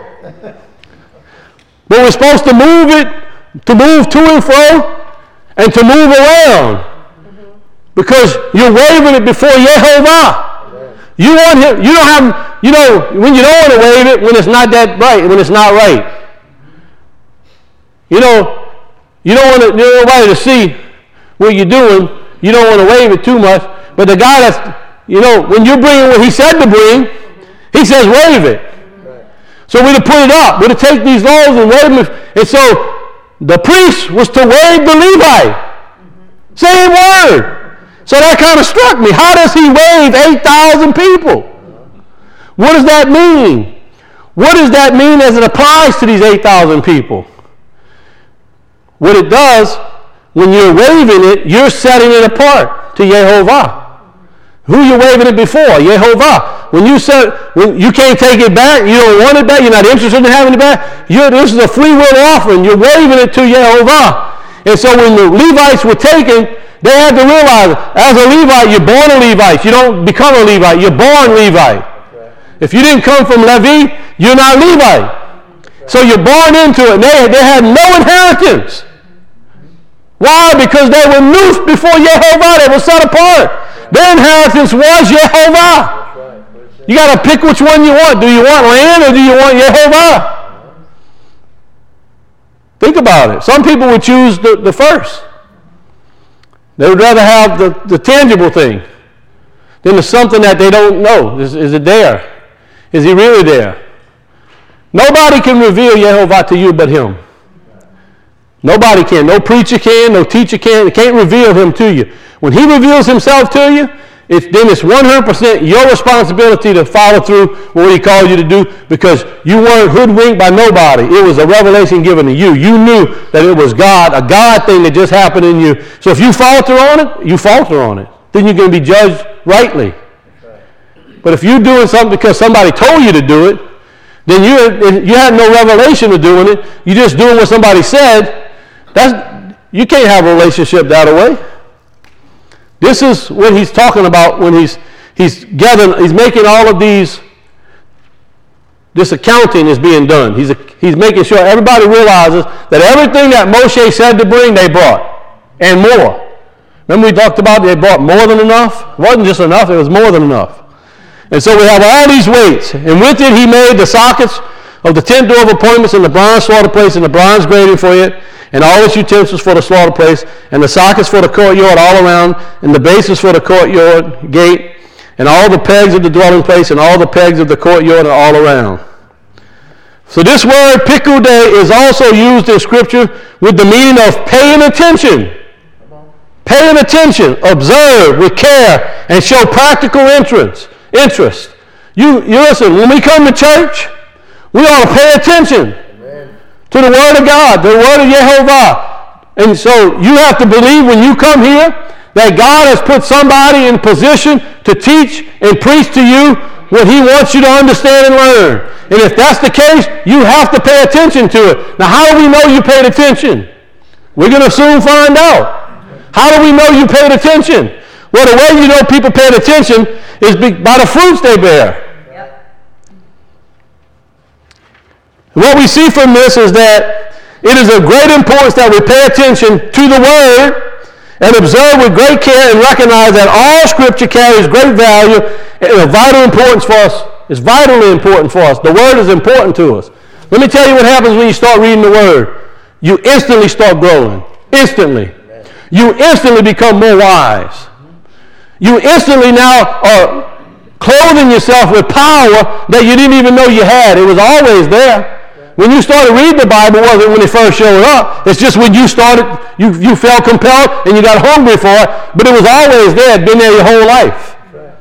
But we're supposed to move it, to move to and fro, and to move around. Because you're waving it before Yehovah. You want him, you don't have, you know, when you don't want to wave it, when it's not that right, when it's not right. You know, you don't want to, you don't want nobody to see what you're doing. You don't want to wave it too much. But the guy that's, you know, when you're bringing what he said to bring, he says wave it. So we're to put it up. We're to take these loaves and wave them. And so the priest was to wave the Levite. Mm-hmm. Same word. So that kind of struck me. How does he wave eight thousand people? What does that mean? What does that mean as it applies to these eight thousand people? What it does, when you're waving it, you're setting it apart to Yehovah. Who you waving it before? Yehovah. When you said, when you can't take it back, you don't want it back, you're not interested in having it back, you're, this is a free will offering. You're waving it to Yehovah. And so when the Levites were taken, they had to realize, as a Levite, you're born a Levite. You don't become a Levite. You're born Levite. Right. If you didn't come from Levi, you're not Levite. Right. So you're born into it. They, they had no inheritance. Why? Because they were noosed before Yehovah. They were set apart. Their inheritance was Yehovah. You got to pick which one you want. Do you want land or do you want Yehovah? Think about it. Some people would choose the, the first. They would rather have the, the tangible thing than the something that they don't know. Is, is it there? Is he really there? Nobody can reveal Yehovah to you but him. Nobody can. No preacher can. No teacher can. They can't reveal him to you. When he reveals himself to you, it's, then it's one hundred percent your responsibility to follow through with what he called you to do, because you weren't hoodwinked by nobody. It was a revelation given to you. You knew that it was God, a God thing that just happened in you. So if you falter on it, you falter on it. Then you're going to be judged rightly. But if you're doing something because somebody told you to do it, then you you had no revelation of doing it. You're just doing what somebody said. That's, you can't have a relationship that way. This is what he's talking about when he's he's gathering, he's making all of these, this accounting is being done. He's, a, he's making sure everybody realizes that everything that Moshe said to bring, they brought, and more. Remember we talked about they brought more than enough? It wasn't just enough, it was more than enough. And so we have all these weights, and with it he made the sockets of the tent door of appointments and the bronze slaughter place and the bronze grating for it, and all its utensils for the slaughter place, and the sockets for the courtyard all around, and the bases for the courtyard gate, and all the pegs of the dwelling place, and all the pegs of the courtyard all around. So this word pikude is also used in Scripture with the meaning of paying attention. Paying attention, observe with care, and show practical interest. Interest. You, you listen, when we come to church, we ought to pay attention Amen. To the Word of God, the Word of Jehovah. And so you have to believe when you come here that God has put somebody in position to teach and preach to you what he wants you to understand and learn. And if that's the case, you have to pay attention to it. Now, how do we know you paid attention? We're going to soon find out. How do we know you paid attention? Well, the way you know people paid attention is by the fruits they bear. Yep. What we see from this is that it is of great importance that we pay attention to the Word and observe with great care and recognize that all Scripture carries great value and of vital importance for us. It's vitally important for us. The Word is important to us. Let me tell you what happens when you start reading the Word. You instantly start growing. Instantly. You instantly become more wise. You instantly now are clothing yourself with power that you didn't even know you had. It was always there. When you started reading the Bible, it wasn't when it first showed up. It's just when you started, you, you felt compelled and you got hungry for it. But it was always there. It had been there your whole life.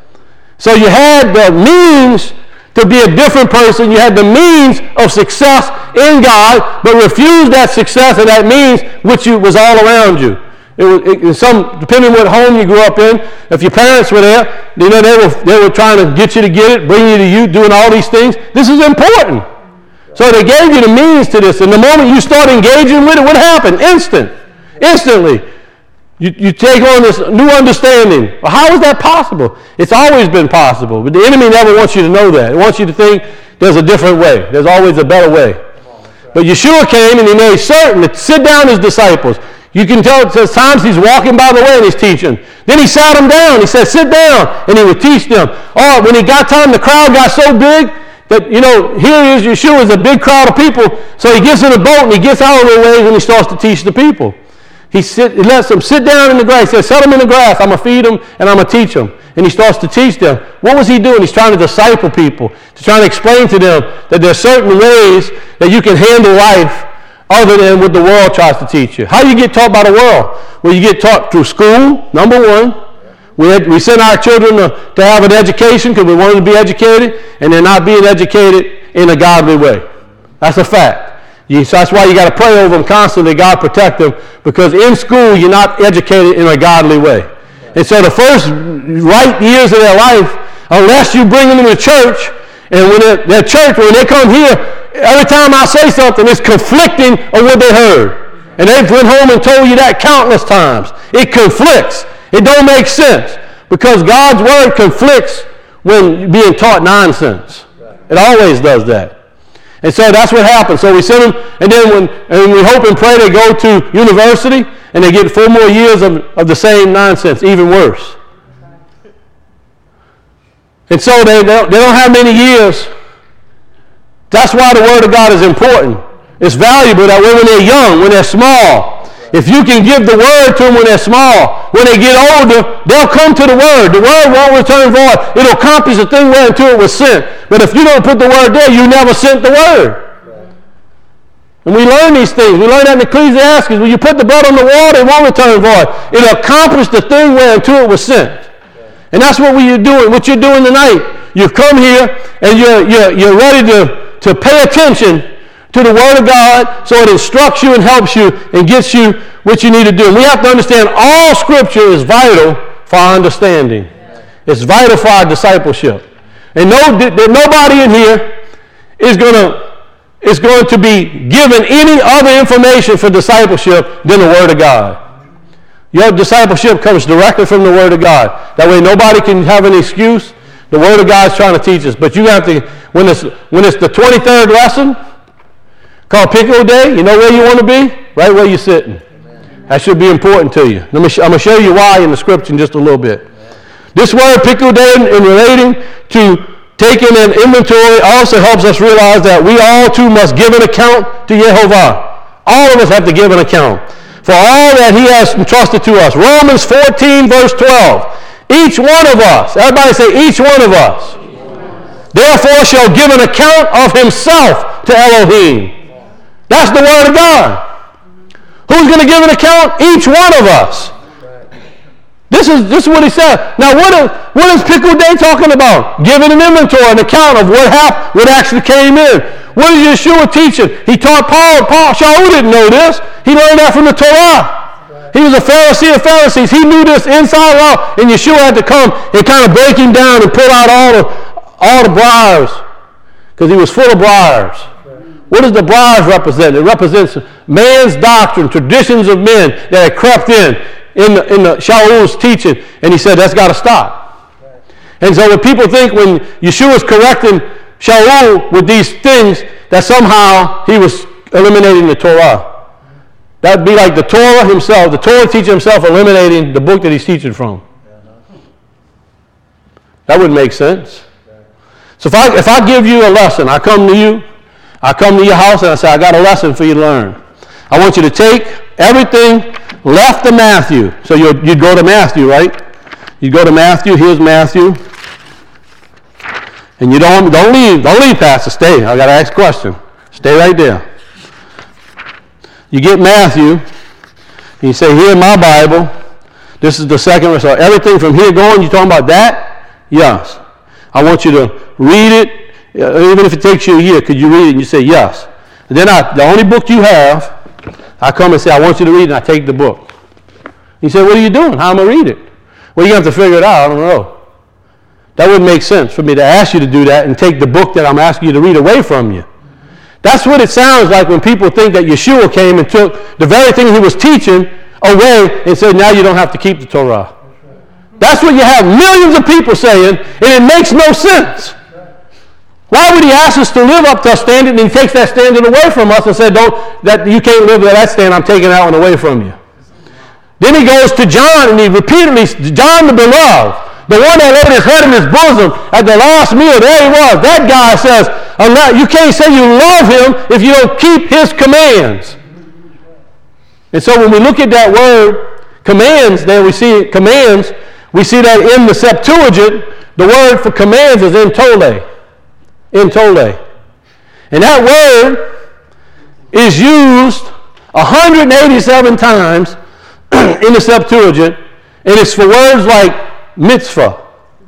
So you had the means to be a different person. You had the means of success in God, but refused that success and that means which you, was all around you. It was, it, some, depending on what home you grew up in, if your parents were there, you know, they were, they were trying to get you to get it, bring you to you, doing all these things. This is important. So they gave you the means to this, and the moment you start engaging with it, what happened? Instant. Instantly. You, you take on this new understanding. Well, how is that possible? It's always been possible, but the enemy never wants you to know that. It wants you to think there's a different way. There's always a better way. But Yeshua came and he made certain to sit down his disciples. You can tell at times he's walking by the way and he's teaching. Then he sat them down. He said, sit down. And he would teach them. Oh, when he got time, the crowd got so big that, you know, here is Yeshua is a big crowd of people. So he gets in a boat and he gets out of their ways and he starts to teach the people. He, sit, he lets them sit down in the grass. He says, set them in the grass. I'm going to feed them and I'm going to teach them. And he starts to teach them. What was he doing? He's trying to disciple people. He's trying to explain to them that there are certain ways that you can handle life other than what the world tries to teach you. How do you get taught by the world? Well, you get taught through school, number one. We, had, we send our children to, to have an education because we want them to be educated, and they're not being educated in a godly way. That's a fact. You, so that's why you got to pray over them constantly, God protect them, because in school you're not educated in a godly way. And so the first right years of their life, unless you bring them to church, and when they're, they're church, when they come here, every time I say something, it's conflicting of what they heard. And they've went home and told you that countless times. It conflicts. It don't make sense. Because God's word conflicts when being taught nonsense. It always does that. And so that's what happens. So we send them, and then when and we hope and pray they go to university, and they get four more years of, of the same nonsense, even worse. And so they, they, don't, they don't have many years. That's why the Word of God is important. It's valuable that way when they're young, when they're small. If you can give the Word to them when they're small, when they get older, they'll come to the Word. The Word won't return void. It'll accomplish the thing whereunto it was sent. But if you don't put the Word there, you never sent the Word. And we learn these things. We learn that in Ecclesiastes. When you put the blood on the water, it won't return void. It'll accomplish the thing whereunto it was sent. And that's what you're doing, what you're doing tonight. You've come here and you're, you're, you're ready to, to pay attention to the Word of God so it instructs you and helps you and gets you what you need to do. And we have to understand all Scripture is vital for our understanding. It's vital for our discipleship. And no, nobody in here is going to is going to be given any other information for discipleship than the Word of God. Your discipleship comes directly from the Word of God. That way nobody can have an excuse. The Word of God is trying to teach us. But you have to, when it's, when it's the twenty-third lesson, called Pico Day, you know where you want to be? Right where you're sitting. Amen. That should be important to you. Let me sh- I'm going to show you why in the scripture in just a little bit. Amen. This word, Pico Day, in relating to taking an inventory, also helps us realize that we all too must give an account to Jehovah. All of us have to give an account for all that he has entrusted to us. Romans fourteen, verse twelve. Each one of us, everybody say each one of us, therefore shall give an account of himself to Elohim. That's the word of God. Who's going to give an account? Each one of us. This is, this is what he said. Now, what is, what is Pickle Day talking about? Giving an inventory, an account of what happened, what actually came in. What is Yeshua teaching? He taught Paul. Paul, Shaul didn't know this. He learned that from the Torah. He was a Pharisee of Pharisees. He knew this inside out, and Yeshua had to come and kind of break him down and pull out all the, all the briars, because he was full of briars. What does the briars represent? It represents man's doctrine, traditions of men that had crept in in the, in the Shaul's teaching, and he said that's got to stop. And so when people think when Yeshua is correcting Shaul with these things, that somehow he was eliminating the Torah. That would be like the Torah himself, the Torah teacher himself eliminating the book that he's teaching from. That wouldn't make sense. So if I, if I give you a lesson, I come to you, I come to your house and I say, I got a lesson for you to learn. I want you to take everything left of Matthew. So you'd, you'd go to Matthew, right? You go to Matthew, here's Matthew. And you don't, don't leave, don't leave, Pastor, stay. I got to ask a question. Stay right there. You get Matthew, and you say, here in my Bible, this is the second verse. So everything from here going, you talking about that? Yes. I want you to read it. Even if it takes you a year, could you read it? And you say, yes. And then I, the only book you have, I come and say, I want you to read it, and I take the book. You say, what are you doing? How am I read it? Well, you have to figure it out. I don't know. That wouldn't make sense for me to ask you to do that and take the book that I'm asking you to read away from you. That's what it sounds like when people think that Yeshua came and took the very thing he was teaching away and said, now you don't have to keep the Torah. That's what you have millions of people saying, and it makes no sense. Why would he ask us to live up to a standard, and he takes that standard away from us and said, "Don't that you can't live to that standard, I'm taking that one away from you." Then he goes to John, and he repeatedly, John the beloved, the one that laid his head in his bosom at the last meal, there he was. That guy says, you can't say you love him if you don't keep his commands. And so when we look at that word, commands, there we see commands, we see that in the Septuagint, the word for commands is entole. Entole. And that word is used one hundred eighty-seven times in the Septuagint, and it's for words like mitzvah,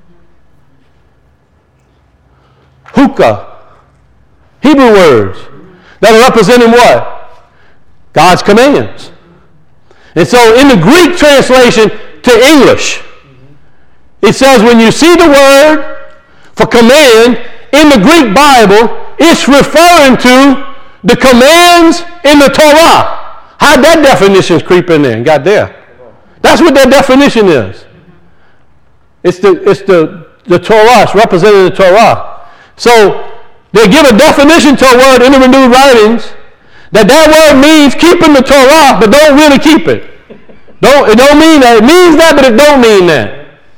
hookah, Hebrew words that are representing what? God's commands. And so in the Greek translation to English, it says when you see the word for command in the Greek Bible, it's referring to the commands in the Torah. How'd that definition creep in there and got there? That's what that definition is. It's the it's the, the Torah. It's representing the Torah. So they give a definition to a word in the renewed writings that that word means keeping the Torah, but don't really keep it. Don't it don't mean that. It means that, but it don't mean that.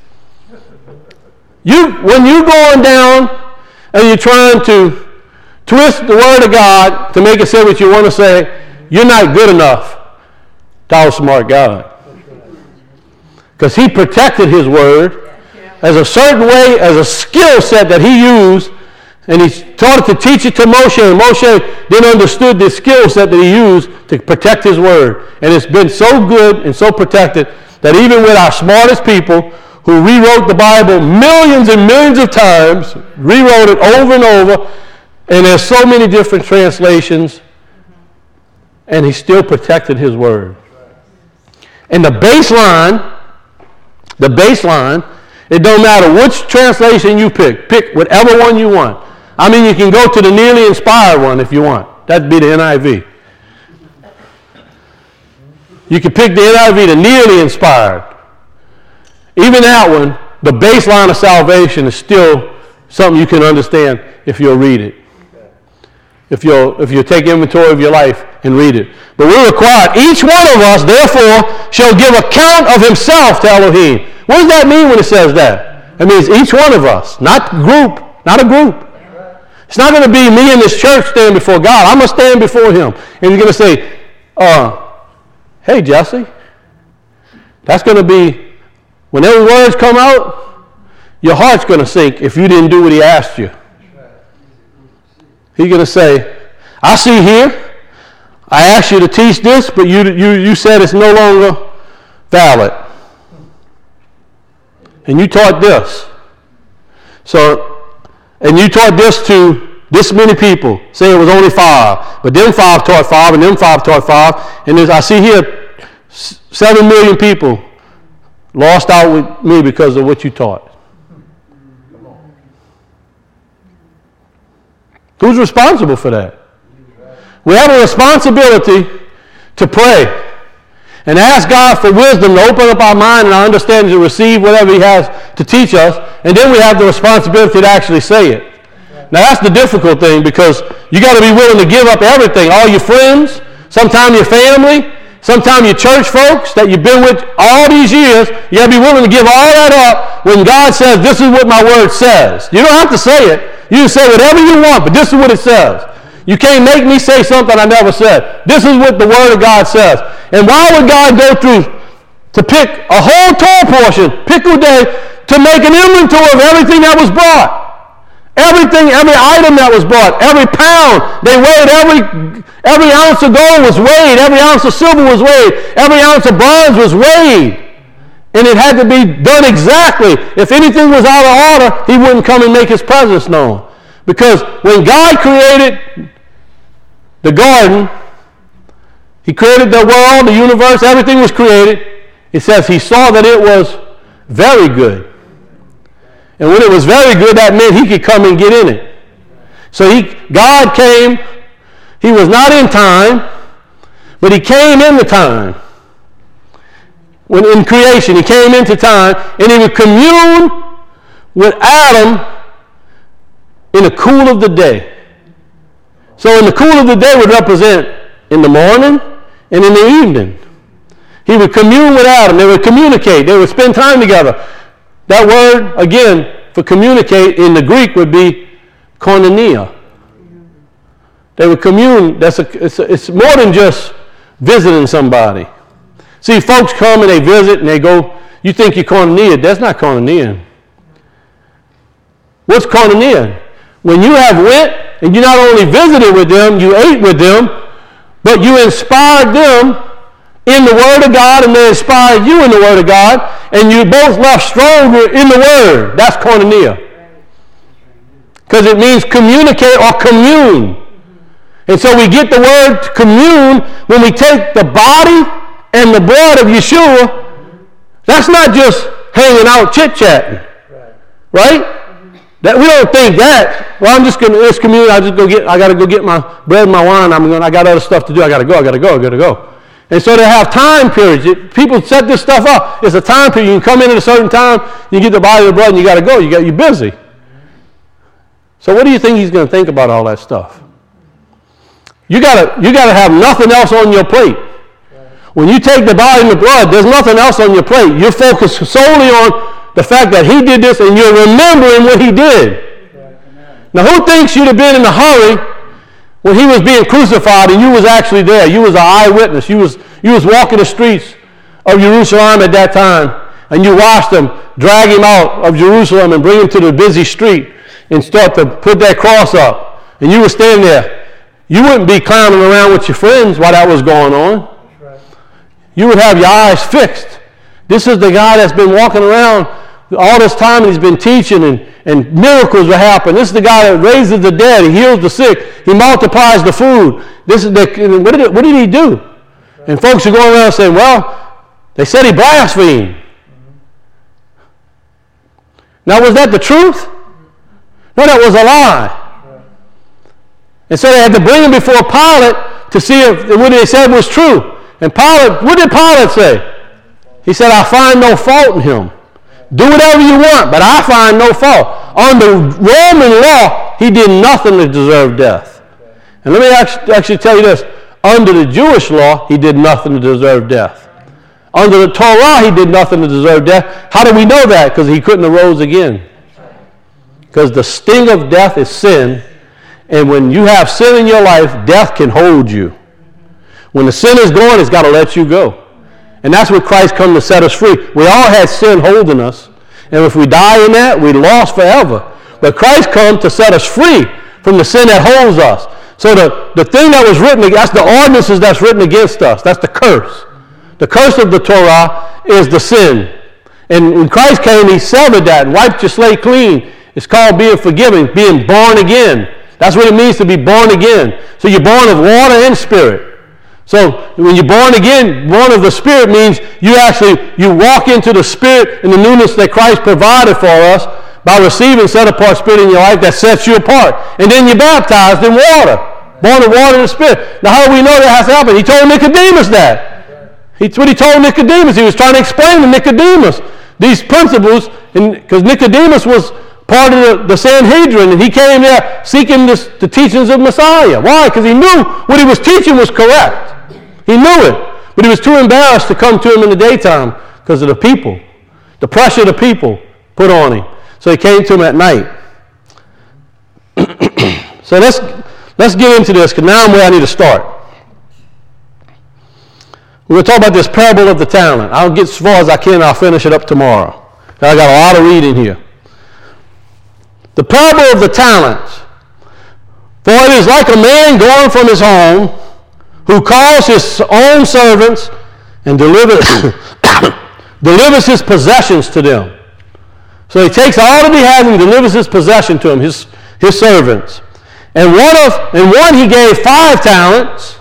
You when you're going down and you're trying to twist the word of God to make it say what you want to say, you're not good enough to outsmart God. Because he protected his word as a certain way, as a skill set that he used, and he taught it to teach it to Moshe, and Moshe then understood the skill set that he used to protect his word. And it's been so good and so protected that even with our smartest people who rewrote the Bible millions and millions of times, rewrote it over and over, and there's so many different translations, and he still protected his word. And the baseline, the baseline, it don't matter which translation you pick. Pick whatever one you want. I mean, you can go to the nearly inspired one if you want. That'd be the N I V. You can pick the N I V, the nearly inspired. Even that one, the baseline of salvation is still something you can understand if you'll read it. If you'll, if you'll take inventory of your life and read it. But we're required, each one of us, therefore, shall give account of himself to Elohim. What does that mean when it says that? It means each one of us, not group, not a group. It's not going to be me in this church stand before God. I'm going to stand before him. And he's going to say, uh, hey, Jesse, that's going to be, when those words come out, your heart's going to sink if you didn't do what he asked you. He's going to say, I see here, I asked you to teach this, but you, you, you said it's no longer valid. And you taught this. So, and you taught this to this many people. Say it was only five. But them five taught five, and them five taught five. And there's, I see here seven million people lost out with me because of what you taught. Who's responsible for that? We have a responsibility to pray and ask God for wisdom to open up our mind and our understanding to receive whatever he has to teach us. And then we have the responsibility to actually say it. Now that's the difficult thing, because you got to be willing to give up everything. All your friends, sometimes your family, sometimes your church folks that you've been with all these years. You got to be willing to give all that up when God says, this is what my word says. You don't have to say it. You can say whatever you want, but this is what it says. You can't make me say something I never said. This is what the Word of God says. And why would God go through to pick a whole Torah portion, pickle day, to make an inventory of everything that was brought? Everything, every item that was brought, every pound, they weighed, every, every ounce of gold was weighed, every ounce of silver was weighed, every ounce of bronze was weighed. And it had to be done exactly. If anything was out of order, he wouldn't come and make his presence known. Because when God created the garden, he created the world, the universe, everything was created. It says he saw that it was very good. And when it was very good, that meant he could come and get in it. So he, God came, he was not in time, but he came in the time. When in creation, he came into time, and he would commune with Adam in the cool of the day. So in the cool of the day would represent in the morning and in the evening. He would commune with Adam. They would communicate. They would spend time together. That word, again, for communicate in the Greek would be koinonia. They would commune. That's a, it's, a, it's more than just visiting somebody. See, folks come and they visit and they go, you think you're koinonia. That's not koinonia. What's koinonia? When you have went and you not only visited with them, you ate with them, but you inspired them in the Word of God, and they inspired you in the Word of God, and you both left stronger in the Word. That's koinonia. Because it means communicate or commune. And so we get the word commune when we take the body and the blood of Yeshua. That's not just hanging out chit-chatting. Right? That we don't think that. Well, I'm just going to this community. I just go get. I got to go get my bread and my wine. I'm going. I got other stuff to do. I got to go. I got to go. I got to go. And so they have time periods. It, people set this stuff up. It's a time period. You can come in at a certain time. You get the body of the blood, and you got to go. You got. You're busy. So what do you think he's going to think about all that stuff? You got to. You got to have nothing else on your plate. When you take the body and the blood, there's nothing else on your plate. You're focused solely on the fact that he did this, and you're remembering what he did. Right. Now, who thinks you'd have been in a hurry when he was being crucified and you was actually there? You was an eyewitness. You was, you was walking the streets of Jerusalem at that time, and you watched them drag him out of Jerusalem and bring him to the busy street and start to put that cross up. And you were standing there. You wouldn't be clowning around with your friends while that was going on. Right. You would have your eyes fixed. This is the guy that's been walking around all this time, and he's been teaching, and, and miracles will happen. This is the guy that raises the dead. He heals the sick. He multiplies the food. This is the, what did, it, what did he do? And folks are going around saying, well, they said he blasphemed. Now, was that the truth? No, that was a lie. And so they had to bring him before Pilate to see if what they said was true. And Pilate, what did Pilate say? He said, I find no fault in him. Do whatever you want, but I find no fault. Under Roman law, he did nothing to deserve death. And let me actually, actually tell you this. Under the Jewish law, he did nothing to deserve death. Under the Torah, he did nothing to deserve death. How do we know that? Because he couldn't have rose again. Because the sting of death is sin. And when you have sin in your life, death can hold you. When the sin is gone, it's got to let you go. And that's what Christ come to set us free. We all had sin holding us. And if we die in that, we lost forever. But Christ come to set us free from the sin that holds us. So the, the thing that was written, that's the ordinances that's written against us. That's the curse. The curse of the Torah is the sin. And when Christ came, he severed that and wiped your slate clean. It's called being forgiven, being born again. That's what it means to be born again. So you're born of water and spirit. So when you're born again, born of the Spirit means you actually, you walk into the Spirit and the newness that Christ provided for us by receiving set-apart Spirit in your life that sets you apart. And then you're baptized in water, born of water and the Spirit. Now how do we know that has to happen? He told Nicodemus that. It's what he told Nicodemus. He was trying to explain to Nicodemus these principles, because Nicodemus was part of the, the Sanhedrin, and he came there seeking this, the teachings of Messiah. Why? Because he knew what he was teaching was correct. He knew it, but he was too embarrassed to come to him in the daytime because of the people, the pressure the people put on him. So he came to him at night. So let's, let's get into this, because now I'm where I need to start. We're going to talk about this parable of the talent. I'll get as far as I can, I'll finish it up tomorrow. I got a lot of reading here. The parable of the talents. For it is like a man going from his home, who calls his own servants and delivers, delivers his possessions to them. So he takes all that he has and delivers his possession to them, his, his servants. And one of and one he gave five talents,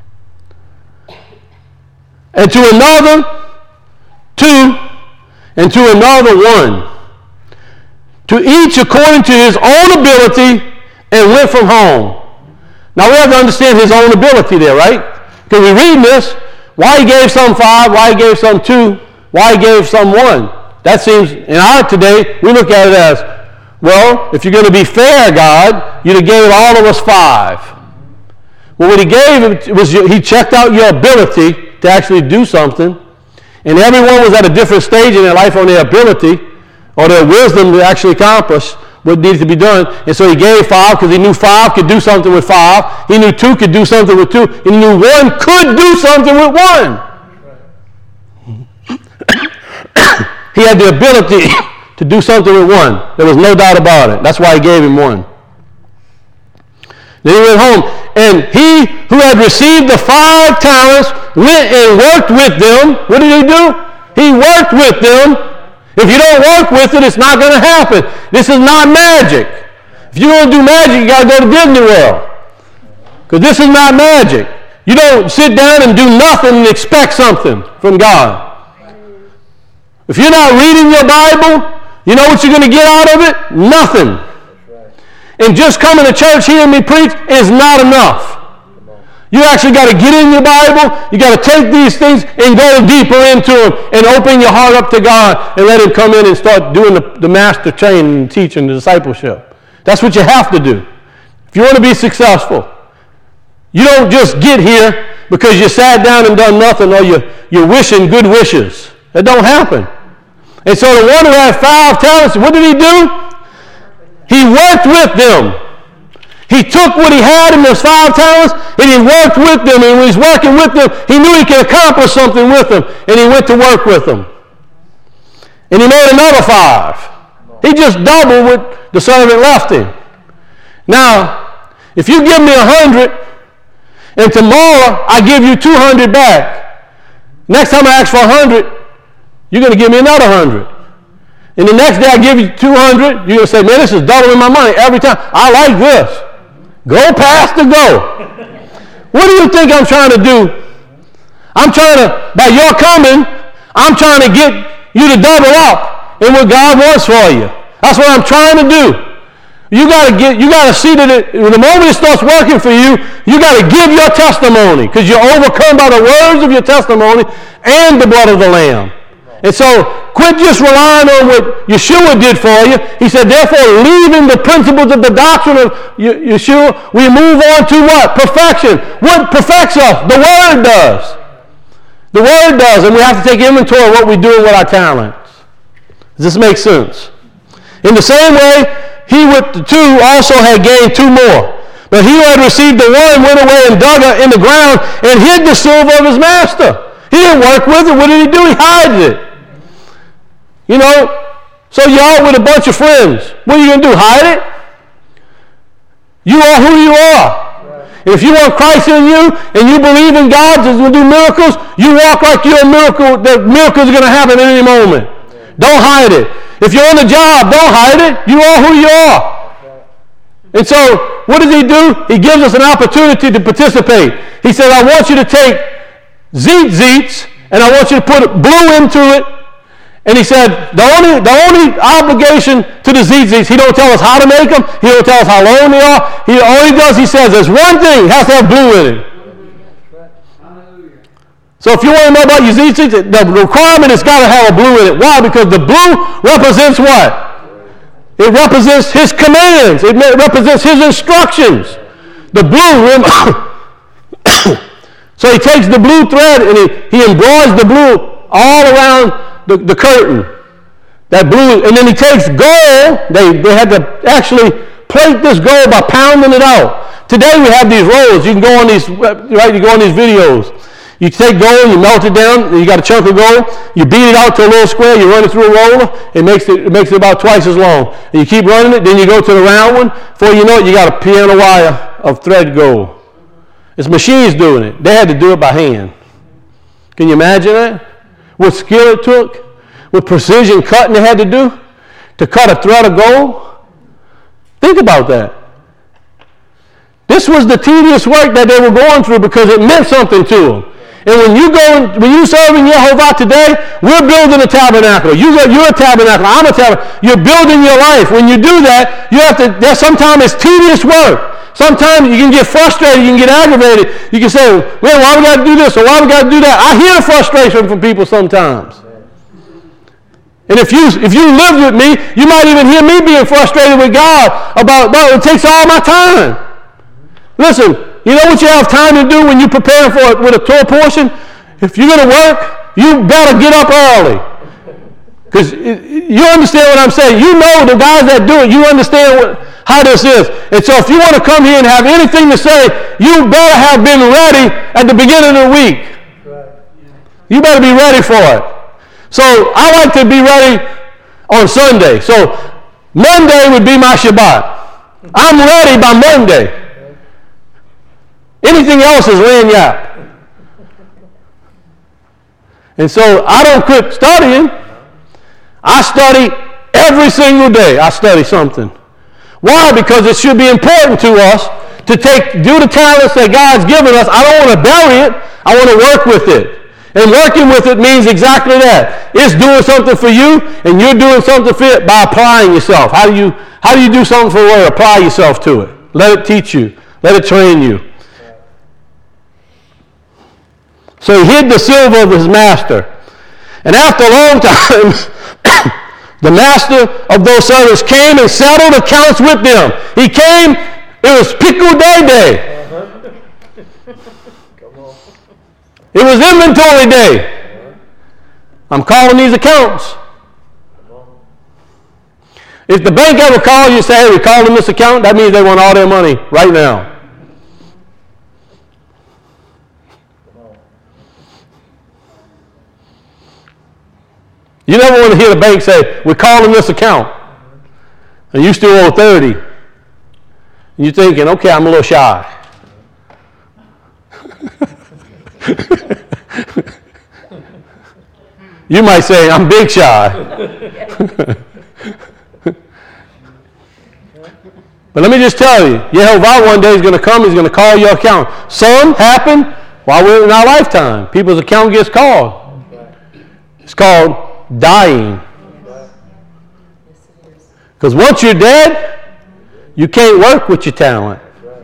and to another two, and to another one. To each according to his own ability, and went from home. Now we have to understand his own ability there, right? Because we read this, why he gave some five, why he gave some two, why he gave some one. That seems, in our today, we look at it as, well, if you're going to be fair, God, you'd have gave all of us five. Well, what he gave was, he checked out your ability to actually do something, and everyone was at a different stage in their life on their ability, or their wisdom to actually accomplish what needed to be done. And so he gave five because he knew five could do something with five. He knew two could do something with two. He knew one could do something with one. He had the ability to do something with one. There was no doubt about it. That's why he gave him one. Then he went home. And he who had received the five talents went and worked with them. What did he do? He worked with them. If you don't work with it, it's not going to happen. This is not magic. If you're going to do magic, you got to go to Disney World. Because this is not magic. You don't sit down and do nothing and expect something from God. If you're not reading your Bible, you know what you're going to get out of it? Nothing. And just coming to church, hearing me preach is not enough. You actually got to get in your Bible. You got to take these things and go deeper into them and open your heart up to God and let him come in and start doing the, the master training and teaching, the discipleship. That's what you have to do. If you want to be successful, you don't just get here because you sat down and done nothing, or you, you're wishing good wishes. That don't happen. And so the one who had five talents, what did he do? He worked with them. He took what he had in those five talents, and he worked with them. And when he's working with them, he knew he could accomplish something with them, and he went to work with them. And he made another five. He just doubled what the servant left him. Now, if you give me a hundred, and tomorrow I give you two hundred back, next time I ask for a hundred, you're going to give me another hundred. And the next day I give you two hundred, you're going to say, man, this is doubling my money every time. I like this. Go, Pastor, go. What do you think I'm trying to do? I'm trying to, by your coming, I'm trying to get you to double up in what God wants for you. That's what I'm trying to do. You got to get, you got to see that it, the moment it starts working for you, you got to give your testimony because you're overcome by the words of your testimony and the blood of the Lamb. And so quit just relying on what Yeshua did for you. He said, therefore, leaving the principles of the doctrine of Yeshua, we move on to what? Perfection. What perfects us? The Word does. The Word does, and we have to take inventory of what we do with our talents. Does this make sense? In the same way, he with the two also had gained two more. But he who had received the one went away and dug in the ground and hid the silver of his master. He didn't work with it. What did he do? He hides it. You know, so you're out with a bunch of friends. What are you going to do? Hide it? You are who you are. And if you want Christ in you and you believe in God that's going to do miracles, you walk like you're a miracle. The miracles are going to happen at any moment. Don't hide it. If you're on the job, don't hide it. You are who you are. And so, what does he do? He gives us an opportunity to participate. He said, I want you to take zeet zeets, and I want you to put blue into it. And he said, the only, the only obligation to the zeet zeets, he don't tell us how to make them. He don't tell us how long they are. He, all he does, he says, there's one thing, it has to have blue in it. So if you want to know about your zeet zeets, the requirement has got to have a blue in it. Why? Because the blue represents what? It represents his commands. It represents his instructions. The blue. So he takes the blue thread and he, he embroiders the blue all around the, the curtain. That blue. And then he takes gold. They, they had to actually plate this gold by pounding it out. Today we have these rolls. You can go on these, right? You go on these videos. You take gold, you melt it down, you got a chunk of gold, you beat it out to a little square, you run it through a roller, it makes it, it makes it about twice as long. And you keep running it, then you go to the round one, before you know it, you got a piano wire of thread gold. It's machines doing it. They had to do it by hand. Can you imagine that? What skill it took? What precision cutting they had to do to cut a thread of gold? Think about that. This was the tedious work that they were going through because it meant something to them. And when you go, when you serve in Yehovah today, we're building a tabernacle. You go, you're a tabernacle. I'm a tabernacle. You're building your life. When you do that, you have to. There's sometimes it's tedious work. Sometimes you can get frustrated. You can get aggravated. You can say, "Well, why we got to do this or why we got to do that?" I hear the frustration from people sometimes. And if you if you live with me, you might even hear me being frustrated with God about, "Well, it takes all my time." Listen. You know what you have time to do when you prepare for it with a Torah portion? If you're going to work, you better get up early. Because you understand what I'm saying. You know the guys that do it. You understand what, how this is. And so if you want to come here and have anything to say, you better have been ready at the beginning of the week. You better be ready for it. So I like to be ready on Sunday. So Monday would be my Shabbat. I'm ready by Monday. Anything else is laying yap. And so I don't quit studying. I study every single day. I study something. Why? Because it should be important to us to take, do the talents that God's given us. I don't want to bury it. I want to work with it. And working with it means exactly that. It's doing something for you, and you're doing something for it by applying yourself. How do you, how do you do something for the word? Apply yourself to it. Let it teach you. Let it train you. So he hid the silver of his master. And after a long time, the master of those servants came and settled accounts with them. He came, it was Pickle Day Day. It was inventory day. I'm calling these accounts. If the bank ever calls you and say, hey, we're calling this account, that means they want all their money right now. You never want to hear the bank say, we're calling this account. And you still owe thirty. And you're thinking, okay, I'm a little shy. You might say, I'm big shy. But let me just tell you, Yehovah one day is going to come, he's going to call your account. Some happen while we're in our lifetime. People's account gets called. It's called dying. Because once you're dead, You can't work with your talent.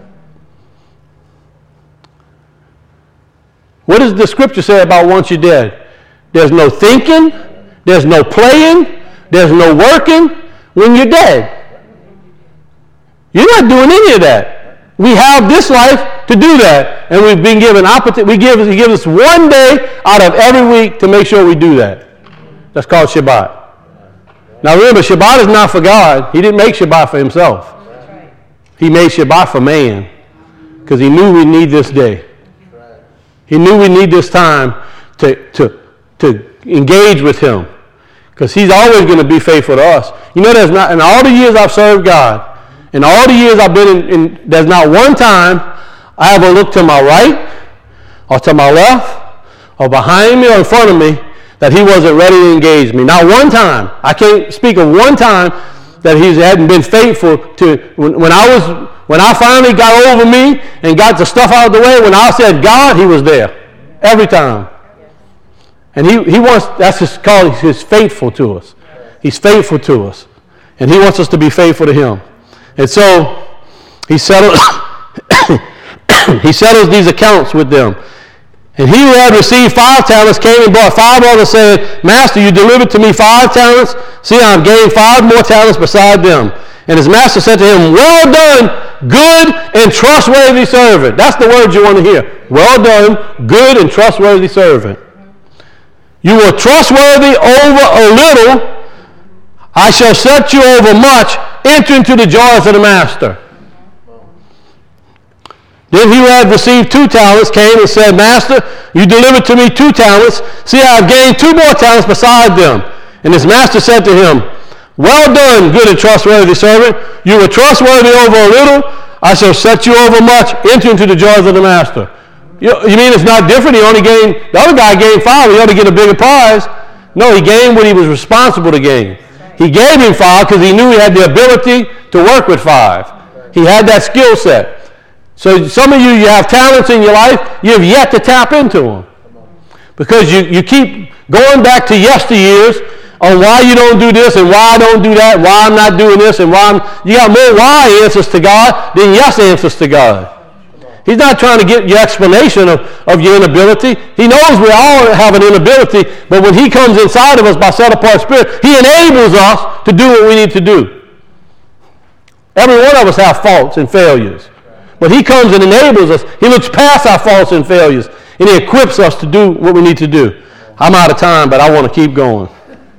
What does the scripture say about once you're dead? There's no thinking, there's no playing, there's no working when you're dead. You're not doing any of that. We have this life to do that, and we've been given opportunity. We give, he gives us one day out of every week to make sure we do that. That's called Shabbat. Now remember, Shabbat is not for God. He didn't make Shabbat for himself. He made Shabbat for man because he knew we need this day. He knew we need this time to, to, to engage with him because he's always going to be faithful to us. You know, there's not, in all the years I've served God, in all the years I've been in, in there's not one time I ever looked to my right or to my left or behind me or in front of me that he wasn't ready to engage me. Not one time. I can't speak of one time that he hadn't been faithful to. When, when I was, when I finally got over me and got the stuff out of the way, when I said God, he was there every time. And he, he wants, that's his call, he's faithful to us. He's faithful to us. And he wants us to be faithful to him. And so he settled, he settles these accounts with them. And he who had received five talents came and brought five others, saying, Master, you delivered to me five talents. See, I have gained five more talents beside them. And his master said to him, Well done, good and trustworthy servant. That's the word you want to hear. Well done, good and trustworthy servant. You were trustworthy over a little. I shall set you over much. Enter into the joys of the master. Then he who had received two talents came and said, Master, you delivered to me two talents. See, I have gained two more talents beside them. And his master said to him, Well done, good and trustworthy servant. You were trustworthy over a little. I shall set you over much. Enter into the joys of the master. You, you mean it's not different? He only gained, the other guy gained five. He ought to get a bigger prize. No, he gained what he was responsible to gain. He gave him five because he knew he had the ability to work with five. He had that skill set. So some of you, you have talents in your life, you have yet to tap into them. Because you, you keep going back to yesteryears on why you don't do this and why I don't do that, why I'm not doing this and why I'm... You got more why answers to God than yes answers to God. He's not trying to get your explanation of, of your inability. He knows we all have an inability, but when he comes inside of us by set-apart spirit, he enables us to do what we need to do. Every one of us have faults and failures. But he comes and enables us. He looks past our faults and failures, and he equips us to do what we need to do. I'm out of time, but I want to keep going.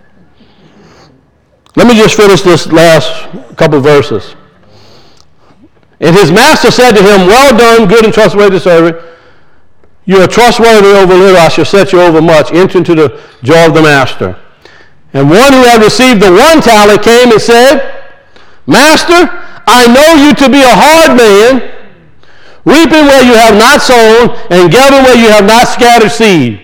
Let me just finish this last couple verses. And his master said to him, Well done, good and trustworthy servant. You are trustworthy over little, I shall set you over much. Enter into the joy of the master. And one who had received the one talent came and said, Master, I know you to be a hard man, reaping where you have not sown, and gathering where you have not scattered seed.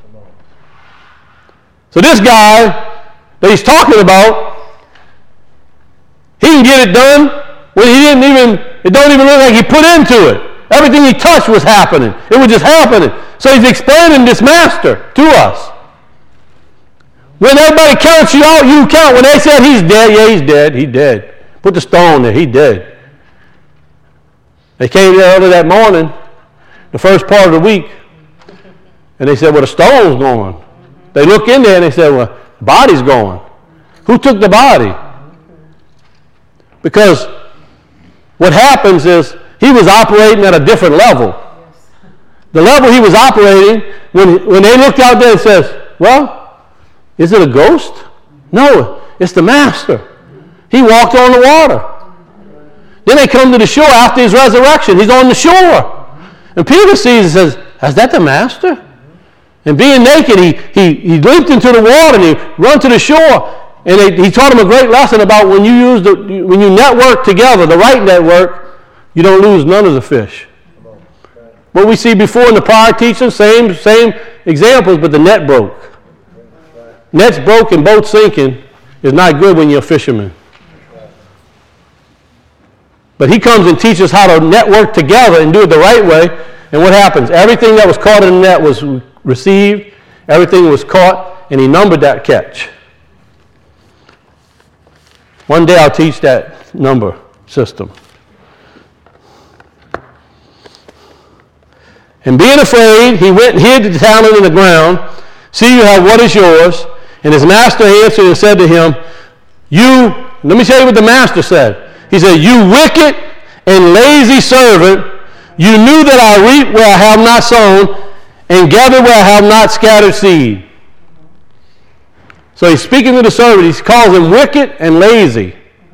So this guy that he's talking about, he can get it done when he didn't even, it don't even look like he put into it. Everything he touched was happening. It was just happening. So he's explaining this master to us. When everybody counts you out, you count. When they said he's dead, yeah, he's dead. He's dead. Put the stone there. He's dead. They came there early that morning, the first part of the week, and they said, well, the stone's gone. They look in there and they said, well, the body's gone. Who took the body? Because what happens is he was operating at a different level. The level he was operating, when, when they looked out there and says, well, is it a ghost? No, it's the master. He walked on the water. Then they come to the shore after his resurrection. He's on the shore. And Peter sees and says, is that the master? And being naked, he, he, he leaped into the water and he ran to the shore. And they, he taught him a great lesson about when you use the, when you network together, the right network, you don't lose none of the fish. What we see before in the prior teaching, same, same examples, but the net broke. Nets broke and boats sinking is not good when you're a fisherman. But he comes and teaches how to network together and do it the right way. And what happens? Everything that was caught in the net was received. Everything was caught, and he numbered that catch. One day I'll teach that number. system. And being afraid, he went and hid the talent in the ground. See, you have what is yours. And his master answered and said to him, you, let me tell you what the master said. He said, you wicked and lazy servant, you knew that I reap where I have not sown and gather where I have not scattered seed. So he's speaking to the servant. He calls him wicked and lazy.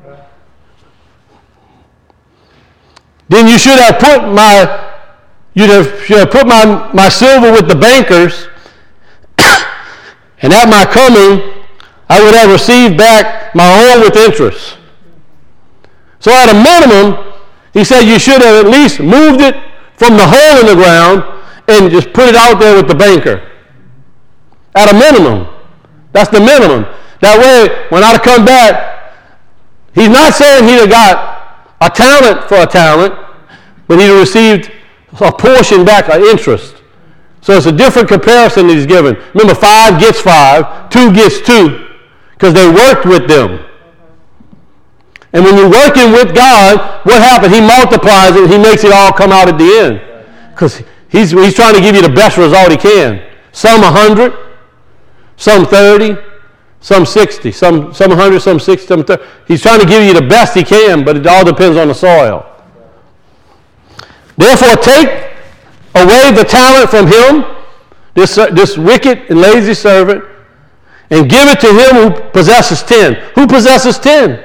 Then you should have put my You'd have, should have put my, my silver with the bankers, and at my coming, I would have received back my own with interest. So at a minimum, he said you should have at least moved it from the hole in the ground and just put it out there with the banker. At a minimum. That's the minimum. That way, when I come back, he's not saying he'd have got a talent for a talent, but he'd have received a portion back, an interest. So it's a different comparison that he's given. Remember, five gets five, two gets two, because they worked with them. And when you're working with God, what happens? He multiplies it, he makes it all come out at the end. Because he's, he's trying to give you the best result he can. Some one hundred, some thirty, some sixty, some, some one hundred, some sixty, some thirty. He's trying to give you the best he can, but it all depends on the soil. Therefore, take away the talent from him, this, this wicked and lazy servant, and give it to him who possesses ten. Who possesses ten?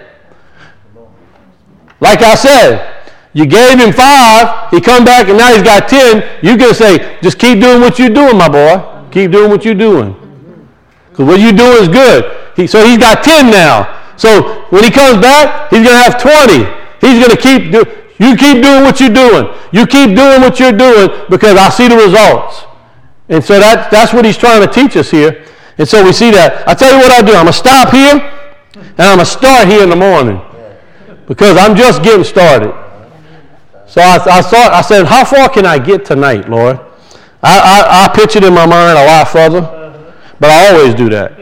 Like I said, you gave him five, he come back and now he's got ten. You're going to say, just keep doing what you're doing, my boy. Keep doing what you're doing. Because what you're doing is good. He, so he's got ten now. So when he comes back, he's going to have twenty. He's going to keep doing. You keep doing what you're doing. You keep doing what you're doing because I see the results. And so that, that's what he's trying to teach us here. And so we see that. I tell you what I'll do. I'm going to stop here and I'm going to start here in the morning because I'm just getting started. So I, I thought, I said, how far can I get tonight, Lord? I, I, I pictured in my mind a lot further, but I always do that.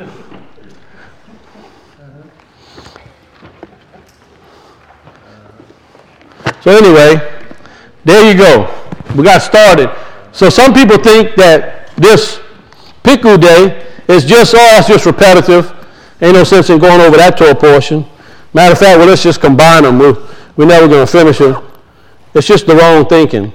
So anyway, there you go. We got started. So some people think that this Piku Day is just, oh, that's just repetitive. Ain't no sense in going over that Torah portion. Matter of fact, well, let's just combine them. We're, we're never going to finish it. It's just the wrong thinking.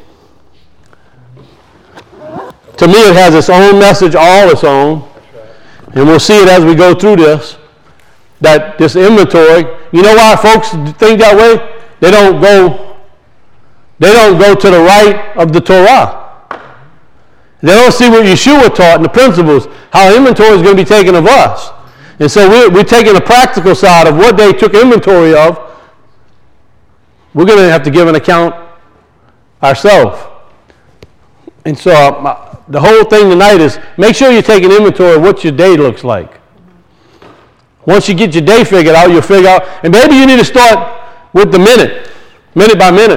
To me, it has its own message, all its own. And we'll see it as we go through this. That this inventory, you know why folks think that way? They don't go They don't go to the right of the Torah. They don't see what Yeshua taught and the principles, how inventory is going to be taken of us. And so we're, we're taking the practical side of what they took inventory of. We're going to have to give an account ourselves. And so uh, the whole thing tonight is make sure you're taking inventory of what your day looks like. Once you get your day figured out, you'll figure out, and maybe you need to start with the minute, minute by minute.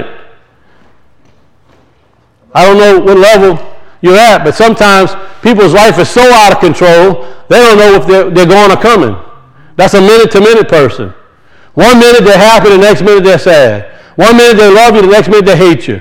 I don't know what level you're at, but sometimes people's life is so out of control, they don't know if they're, they're going or coming. That's a minute-to-minute person. One minute they're happy, the next minute they're sad. One minute they love you, the next minute they hate you.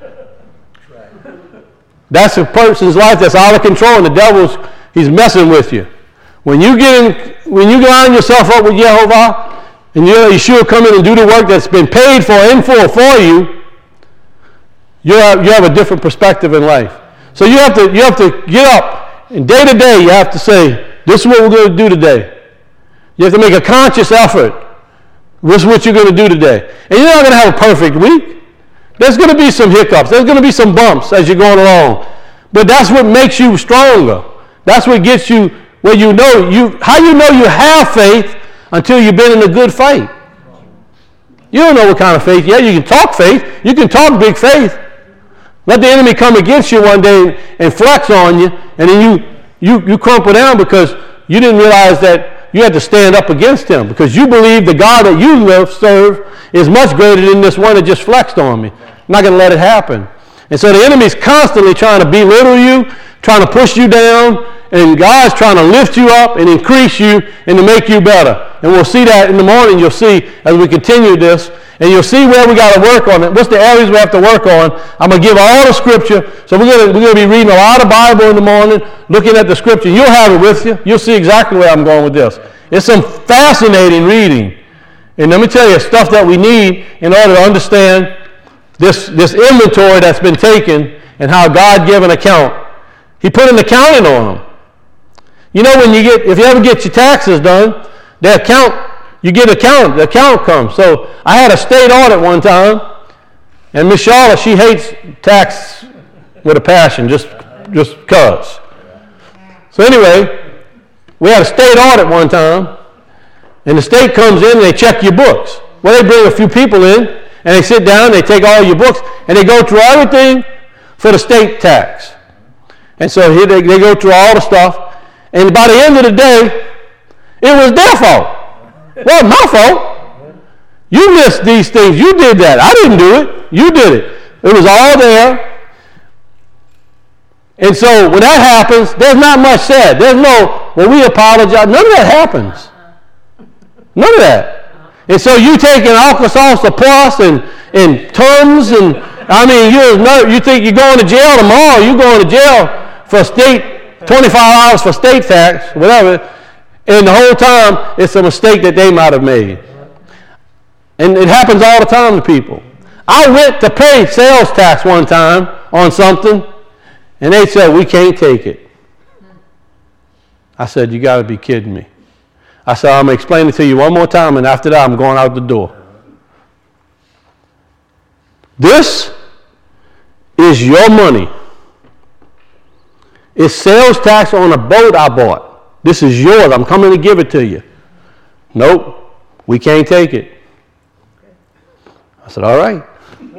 That's a person's life that's out of control, and the devil's, he's messing with you. When you get in, when you line yourself up with Yehovah, and you Yeshua come in and do the work that's been paid for in full for you, you have, you have a different perspective in life. So you have to you have to get up, and day to day you have to say, this is what we're going to do today. You have to make a conscious effort. This is what you're going to do today. And you're not going to have a perfect week. There's going to be some hiccups. There's going to be some bumps as you're going along. But that's what makes you stronger. That's what gets you where you know you how you know you have faith until you've been in a good fight. You don't know what kind of faith. Yeah, you can talk faith. You can talk big faith. Let the enemy come against you one day and flex on you, and then you you you crumple down because you didn't realize that you had to stand up against him because you believe the God that you live, serve is much greater than this one that just flexed on me. I'm not going to let it happen. And so the enemy's constantly trying to belittle you, trying to push you down, and God's trying to lift you up and increase you and to make you better. And we'll see that in the morning. You'll see as we continue this. And you'll see where we got to work on it. What's the areas we have to work on? I'm going to give all the scripture. So we're going to, we're going to be reading a lot of Bible in the morning, looking at the scripture. You'll have it with you. You'll see exactly where I'm going with this. It's some fascinating reading. And let me tell you, stuff that we need in order to understand this, this inventory that's been taken and how God gave an account. He put an accounting on them. You know, when you get, if you ever get your taxes done, the account, you get account, the account comes. So I had a state audit one time, and Miss Charlotte, she hates tax with a passion, just just because. So anyway, we had a state audit one time, and the state comes in and they check your books. Well, they bring a few people in, and they sit down, they take all your books, and they go through everything for the state tax. And so here they, they go through all the stuff, and by the end of the day, it was their fault. Well, my fault. You missed these things. You did that. I didn't do it. You did it. It was all there. And so when that happens, there's not much said. There's no, well, we apologize. None of that happens. None of that. And so you taking alka-seltz plus and, and Tums and, I mean, you're, you think you're going to jail tomorrow. You're going to jail for state, twenty-five dollars for state tax, whatever. And the whole time, it's a mistake that they might have made. And it happens all the time to people. I went to pay sales tax one time on something, and they said, we can't take it. I said, you got to be kidding me. I said, I'm going to explain it to you one more time, and after that, I'm going out the door. This is your money. It's sales tax on a boat I bought. This is yours. I'm coming to give it to you. Nope, we can't take it. I said, all right.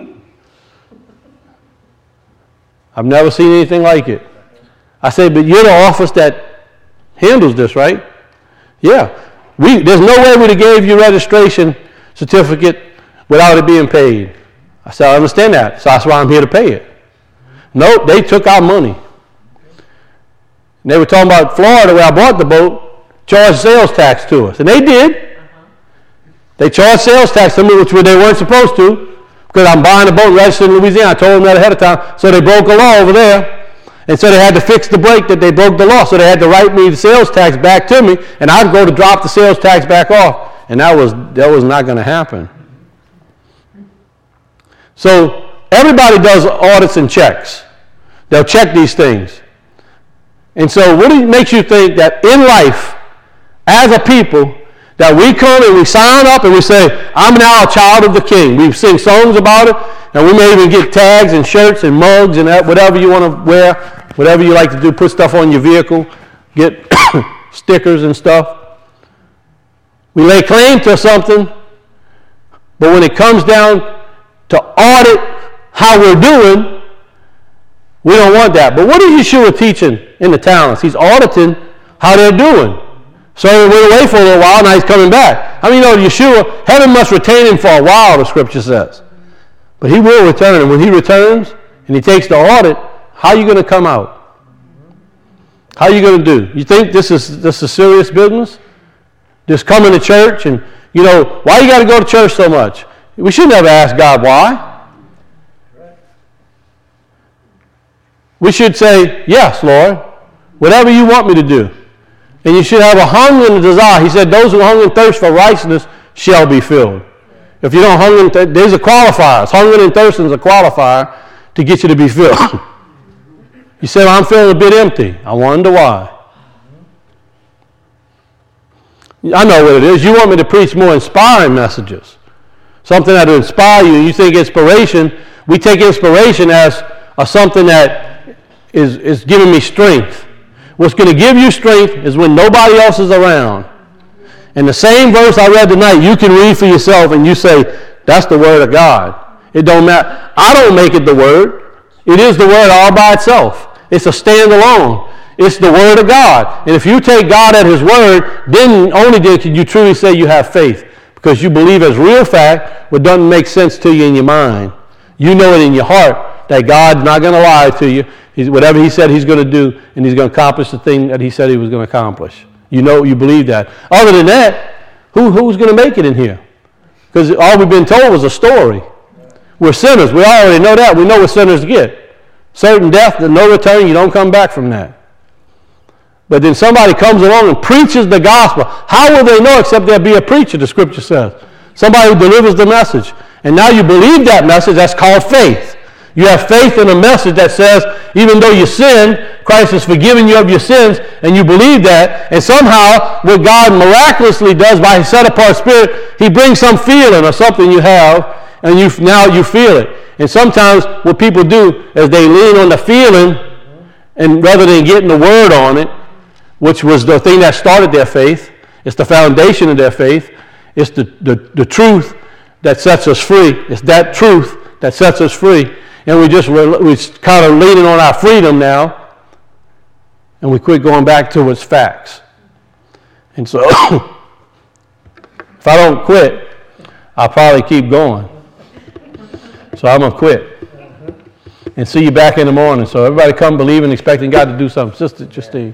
I've never seen anything like it. I said, but you're the office that handles this, right? Yeah. We, there's no way we'd have gave you registration certificate without it being paid. I said, I understand that. So that's why I'm here to pay it. Nope, they took our money. And they were talking about Florida, where I bought the boat, charged sales tax to us. And they did. They charged sales tax to me, which they weren't supposed to, because I'm buying a boat registered in Louisiana. I told them that ahead of time. So they broke the law over there. And so they had to fix the break that they broke the law. So they had to write me the sales tax back to me, and I'd go to drop the sales tax back off. And that was, that was not going to happen. So everybody does audits and checks. They'll check these things. And so what makes you think that in life, as a people, that we come and we sign up and we say, I'm now a child of the King. We sing songs about it, and we may even get tags and shirts and mugs and whatever you want to wear, whatever you like to do, put stuff on your vehicle, get stickers and stuff. We lay claim to something, but when it comes down to audit how we're doing, we don't want that. But what is Yeshua teaching in the talents? He's auditing how they're doing. So he went away for a little while, now he's coming back. I mean, you know, Yeshua, heaven must retain him for a while, the scripture says. But he will return. And when he returns and he takes the audit, how are you going to come out? How are you going to do? You think this is this is serious business? Just coming to church and, you know, why you got to go to church so much? We should never ask God why. We should say, yes, Lord, whatever you want me to do. And you should have a hunger and a desire. He said, those who hunger and thirst for righteousness shall be filled. If you don't hunger and thirst, there's a qualifier. Hunger and thirsting is a qualifier to get you to be filled. You say, well, I'm feeling a bit empty. I wonder why. I know what it is. You want me to preach more inspiring messages. Something that will inspire you. You think inspiration, we take inspiration as a, something that is, is giving me strength. What's going to give you strength is when nobody else is around. And the same verse I read tonight, you can read for yourself and you say, that's the word of God. It don't matter. I don't make it the word. It is the word all by itself. It's a standalone. It's the word of God. And if you take God at his word, then only then can you truly say you have faith. Because you believe as real fact what doesn't make sense to you in your mind. You know it in your heart that God's not going to lie to you. He's, whatever he said he's going to do, and he's going to accomplish the thing that he said he was going to accomplish. You know, you believe that. Other than that, Who, who's going to make it in here? Because all we've been told was a story. We're sinners. We already know that. We know what sinners get. Certain death, no return, you don't come back from that. But then somebody comes along and preaches the gospel. How will they know except there be a preacher, the scripture says? Somebody who delivers the message. And now you believe that message, that's called faith. You have faith in a message that says, even though you sin, Christ has forgiven you of your sins, and you believe that, and somehow what God miraculously does by his set-apart spirit, he brings some feeling or something you have, and you now you feel it. And sometimes what people do is they lean on the feeling, and rather than getting the word on it, which was the thing that started their faith, it's the foundation of their faith, it's the, the, the truth that sets us free. It's that truth that sets us free. And we just, we're, we're kind of leaning on our freedom now, and we quit going back to its facts. And so, if I don't quit, I'll probably keep going. So I'm going to quit. And see you back in the morning. So everybody come believing, expecting God to do something. Sister Justine.